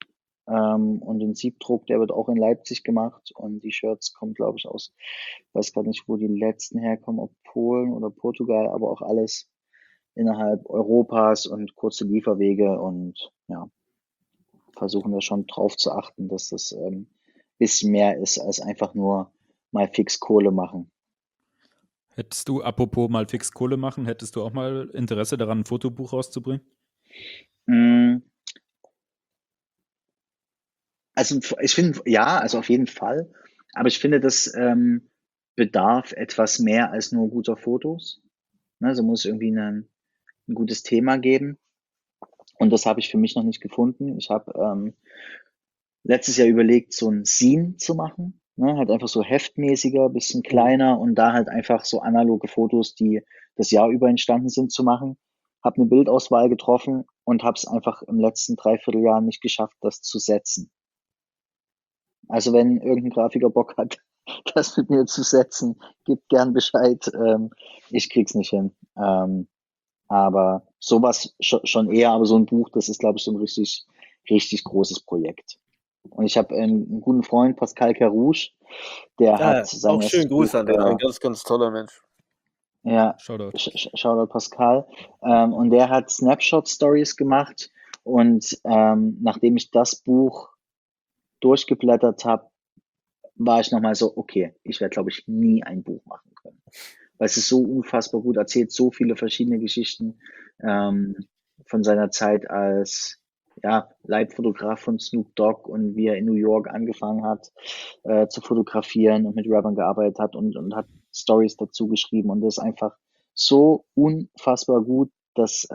Und den Siebdruck, der wird auch in Leipzig gemacht. Und die Shirts kommen, glaube ich, aus, weiß gar nicht, wo die letzten herkommen, ob Polen oder Portugal, aber auch alles innerhalb Europas und kurze Lieferwege und ja, versuchen da schon drauf zu achten, dass das bisschen mehr ist als einfach nur mal fix Kohle machen. Hättest du, apropos mal fix Kohle machen, hättest du auch mal Interesse daran, ein Fotobuch rauszubringen? Mm, Also ich finde, ja, also auf jeden Fall. Aber ich finde, das bedarf etwas mehr als nur guter Fotos. Ne, also muss irgendwie ein gutes Thema geben. Und das habe ich für mich noch nicht gefunden. Ich habe letztes Jahr überlegt, so ein Zine zu machen. Ne, halt einfach so heftmäßiger, bisschen kleiner und da halt einfach so analoge Fotos, die das Jahr über entstanden sind, zu machen. Habe eine Bildauswahl getroffen und habe es einfach im letzten Dreivierteljahr nicht geschafft, das zu setzen. Also wenn irgendein Grafiker Bock hat, das mit mir zu setzen, gibt gern Bescheid. Ich krieg's nicht hin. Aber sowas schon eher, aber so ein Buch, das ist, glaube ich, so ein richtig, richtig großes Projekt. Und ich habe einen guten Freund, Pascal Carouche, der hat sein Auch schönen erstes Gruß Buch, an den, ein ganz, ganz toller Mensch. ja, Shoutout. Shoutout Pascal, und der hat Snapshot-Stories gemacht und nachdem ich das Buch durchgeblättert habe, war ich nochmal so, okay, ich werde, glaube ich, nie ein Buch machen können. Weil es ist so unfassbar gut erzählt, so viele verschiedene Geschichten von seiner Zeit als Leitfotograf von Snoop Dogg und wie er in New York angefangen hat zu fotografieren und mit Rappern gearbeitet hat und hat Stories dazu geschrieben. Und das ist einfach so unfassbar gut, dass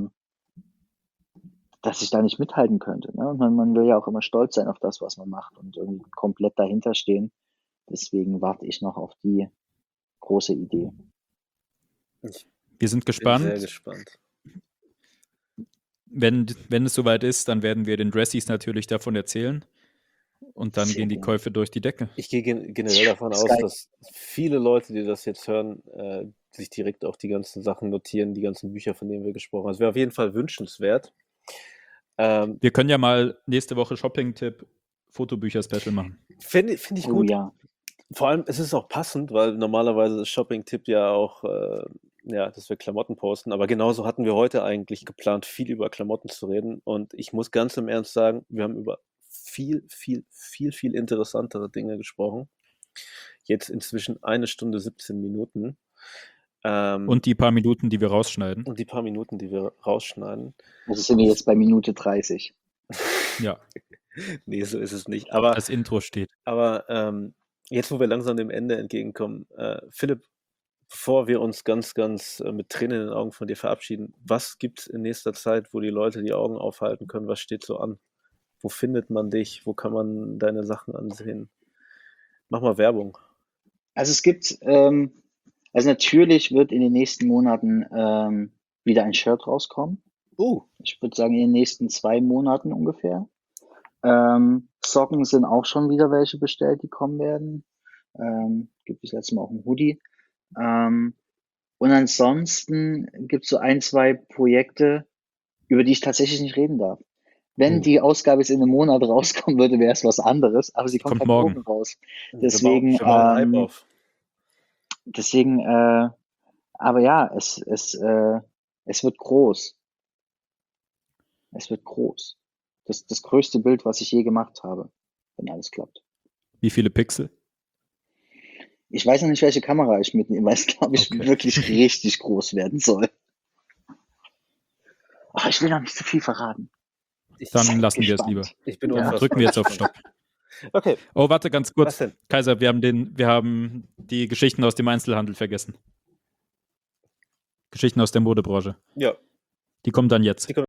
ich da nicht mithalten könnte. Ne? Und man will ja auch immer stolz sein auf das, was man macht und irgendwie komplett dahinter stehen. Deswegen warte ich noch auf die große Idee. Wir sind Bin gespannt. sehr gespannt. Wenn es soweit ist, dann werden wir den Dressies natürlich davon erzählen. Und dann Sehr gehen die gerne. Käufe durch die Decke. Ich gehe generell davon aus, Sky. dass viele Leute, die das jetzt hören, sich direkt auch die ganzen Sachen notieren, die ganzen Bücher, von denen wir gesprochen haben. Es wäre auf jeden Fall wünschenswert. Wir können ja mal nächste Woche Shopping-Tipp Fotobücher-Special machen. Finde ich Oh gut. ja. Vor allem, es ist auch passend, weil normalerweise ist Shopping-Tipp ja auch, dass wir Klamotten posten. Aber genauso hatten wir heute eigentlich geplant, viel über Klamotten zu reden. Und ich muss ganz im Ernst sagen, wir haben über viel interessantere Dinge gesprochen. Jetzt inzwischen 1 Stunde 17 Minuten. Und die paar Minuten, die wir rausschneiden. Und die paar Minuten, die wir rausschneiden. Also sind wir jetzt bei Minute 30. Ja, Nee, so ist es nicht. Aber das Intro steht. jetzt, wo wir langsam dem Ende entgegenkommen, Philipp, bevor wir uns ganz, ganz mit Tränen in den Augen von dir verabschieden, was gibt es in nächster Zeit, wo die Leute die Augen aufhalten können? Was steht so an? Wo findet man dich? Wo kann man deine Sachen ansehen? Mach mal Werbung. Also es gibt, also natürlich wird in den nächsten Monaten wieder ein Shirt rauskommen. Ich würde sagen in den nächsten 2 Monaten ungefähr. Socken sind auch schon wieder welche bestellt, die kommen werden. Gibt es letztes Mal auch ein Hoodie. Und ansonsten gibt es so 1, 2 Projekte, über die ich tatsächlich nicht reden darf. Wenn die Ausgabe jetzt in einem Monat rauskommen würde, wäre es was anderes, aber sie kommt Kommt morgen raus. Deswegen, wir bauen Hype auf. Aber ja, es wird groß. Es wird groß. Das größte Bild, was ich je gemacht habe, wenn alles klappt. Wie viele Pixel? Ich weiß noch nicht, welche Kamera ich mitnehme, weil es, glaube ich, wirklich richtig groß werden soll. Ach, ich will noch nicht zu viel verraten. Dann lassen wir es gespannt. lieber. Ich bin Dann unfassbar drücken wir jetzt auf gespannt. Stopp. Okay, Oh, warte ganz was kurz. denn? Kaiser, wir haben die Geschichten aus dem Einzelhandel vergessen. Geschichten aus der Modebranche. Ja, Die kommen dann jetzt. Die kommen-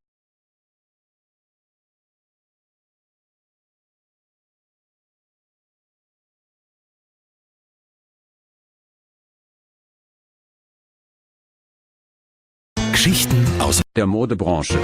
Geschichten aus der Modebranche.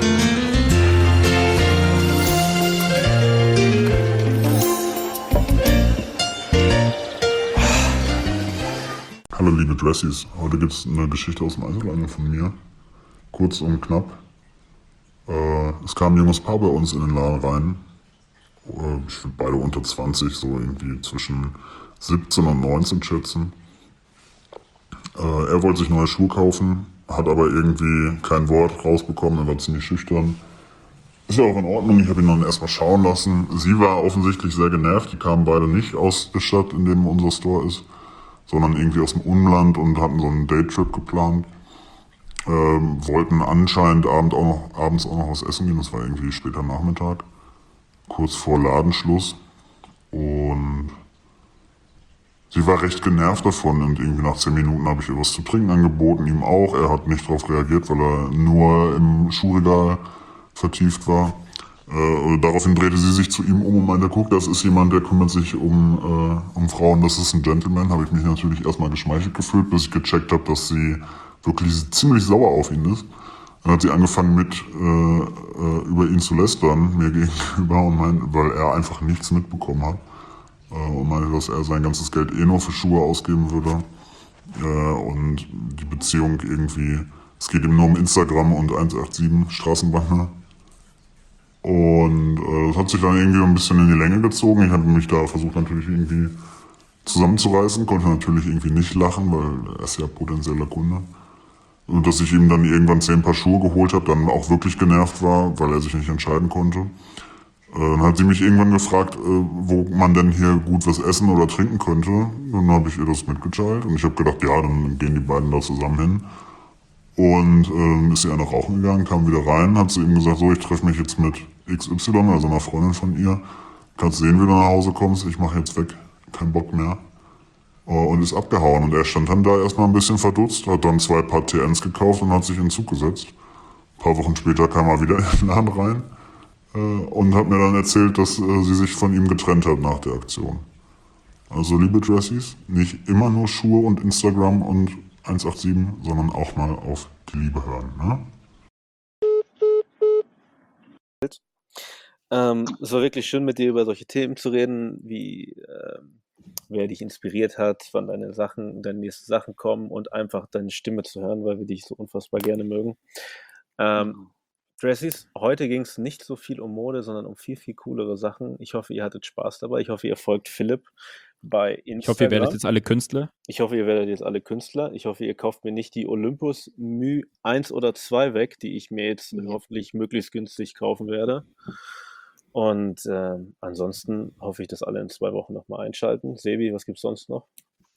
Hallo liebe Dressies, heute gibt es eine Geschichte aus dem Einzelhandel von mir. Kurz und knapp. Es kam ein junges Paar bei uns in den Laden rein. Ich finde beide unter 20, so irgendwie zwischen 17 und 19 schätzen. Er wollte sich neue Schuhe kaufen, hat aber irgendwie kein Wort rausbekommen, er war ziemlich schüchtern. Ist ja auch in Ordnung, ich habe ihn dann erstmal schauen lassen. Sie war offensichtlich sehr genervt, die kamen beide nicht aus der Stadt, in dem unser Store ist, sondern irgendwie aus dem Umland und hatten so einen Daytrip geplant. Wollten anscheinend abends auch noch was essen gehen, das war irgendwie später Nachmittag, kurz vor Ladenschluss. Und sie war recht genervt davon und irgendwie nach 10 Minuten habe ich ihr was zu trinken angeboten, ihm auch. Er hat nicht darauf reagiert, weil er nur im Schuhregal vertieft war. Daraufhin drehte sie sich zu ihm um und meinte, guck, das ist jemand, der kümmert sich um Frauen, das ist ein Gentleman. Habe ich mich natürlich erstmal geschmeichelt gefühlt, bis ich gecheckt habe, dass sie wirklich ziemlich sauer auf ihn ist. Dann hat sie angefangen über ihn zu lästern, mir gegenüber, weil er einfach nichts mitbekommen hat. Und meinte, dass er sein ganzes Geld nur für Schuhe ausgeben würde. Und die Beziehung irgendwie, es geht ihm nur um Instagram und 187 Straßenbahn. Und das hat sich dann irgendwie ein bisschen in die Länge gezogen. Ich habe mich da versucht natürlich irgendwie zusammenzureißen, konnte natürlich irgendwie nicht lachen, weil er ist ja potenzieller Kunde. Und dass ich ihm dann irgendwann 10 Paar Schuhe geholt habe, dann auch wirklich genervt war, weil er sich nicht entscheiden konnte. Dann hat sie mich irgendwann gefragt, wo man denn hier gut was essen oder trinken könnte. Dann habe ich ihr das mitgeteilt und ich habe gedacht, ja, dann gehen die beiden da zusammen hin. Und ist sie eine rauchen gegangen, kam wieder rein, hat zu ihm gesagt, so, ich treffe mich jetzt mit XY, also einer Freundin von ihr. Kannst sehen, wie du nach Hause kommst, ich mache jetzt weg, kein Bock mehr. Und ist abgehauen. Und er stand dann da erstmal ein bisschen verdutzt, hat dann 2 Paar TNs gekauft und hat sich in den Zug gesetzt. Ein paar Wochen später kam er wieder in den Laden rein und hat mir dann erzählt, dass sie sich von ihm getrennt hat nach der Aktion. Also liebe Dressies, nicht immer nur Schuhe und Instagram und 187, sondern auch mal auf die Liebe hören. Ne? Es war wirklich schön, mit dir über solche Themen zu reden, wie wer dich inspiriert hat, wann deine nächsten Sachen kommen und einfach deine Stimme zu hören, weil wir dich so unfassbar gerne mögen. Dressies, heute ging es nicht so viel um Mode, sondern um viel, viel coolere Sachen. Ich hoffe, ihr hattet Spaß dabei. Ich hoffe, ihr folgt Philipp bei Instagram. Ich hoffe, ihr werdet jetzt alle Künstler. Ich hoffe, ihr werdet jetzt alle Künstler. Ich hoffe, ihr kauft mir nicht die Olympus Mu 1 oder 2 weg, die ich mir jetzt hoffentlich möglichst günstig kaufen werde. Und ansonsten hoffe ich, dass alle in 2 Wochen nochmal einschalten. Sebi, was gibt's sonst noch?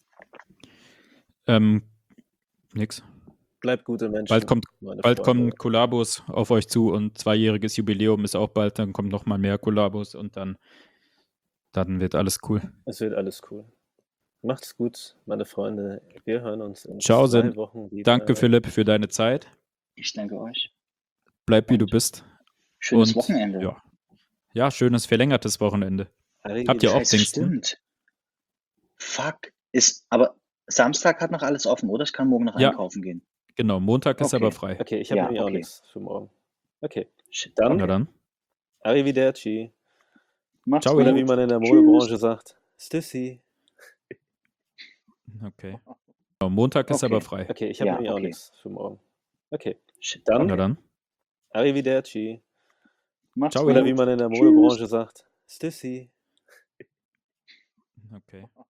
Nix. Bleibt gute Menschen. Bald kommen Kollabos auf euch zu und 2-jähriges Jubiläum ist auch bald, dann kommt nochmal mehr Kollabos und dann wird alles cool. Es wird alles cool. Macht's gut, meine Freunde. Wir hören uns in Ciao, 2 Wochen wieder. Danke, Philipp, für deine Zeit. Ich danke euch. Bleib wie du bist. Schönes Und, Wochenende. Ja, schönes verlängertes Wochenende. Habt ihr auch Scheiße, Pfingsten? stimmt. Fuck. Aber Samstag hat noch alles offen, oder? Ich kann morgen noch Ja. einkaufen gehen. Genau, Montag ist Okay. aber frei. Okay, ich habe Ja, nämlich auch okay. nichts für morgen. Okay, Shit. dann Na dann. Arrivederci. Macht's Ciao, gut. Oder wie man in der Modebranche sagt, Stissi. Okay. Genau, Montag ist Okay. aber frei. Okay, ich habe Ja, nämlich auch okay. nichts für morgen. Okay, Shit. dann Na dann. Arrivederci. Macht's Ciao, gut. Oder wie man in der Modebranche sagt, Stissi. Okay.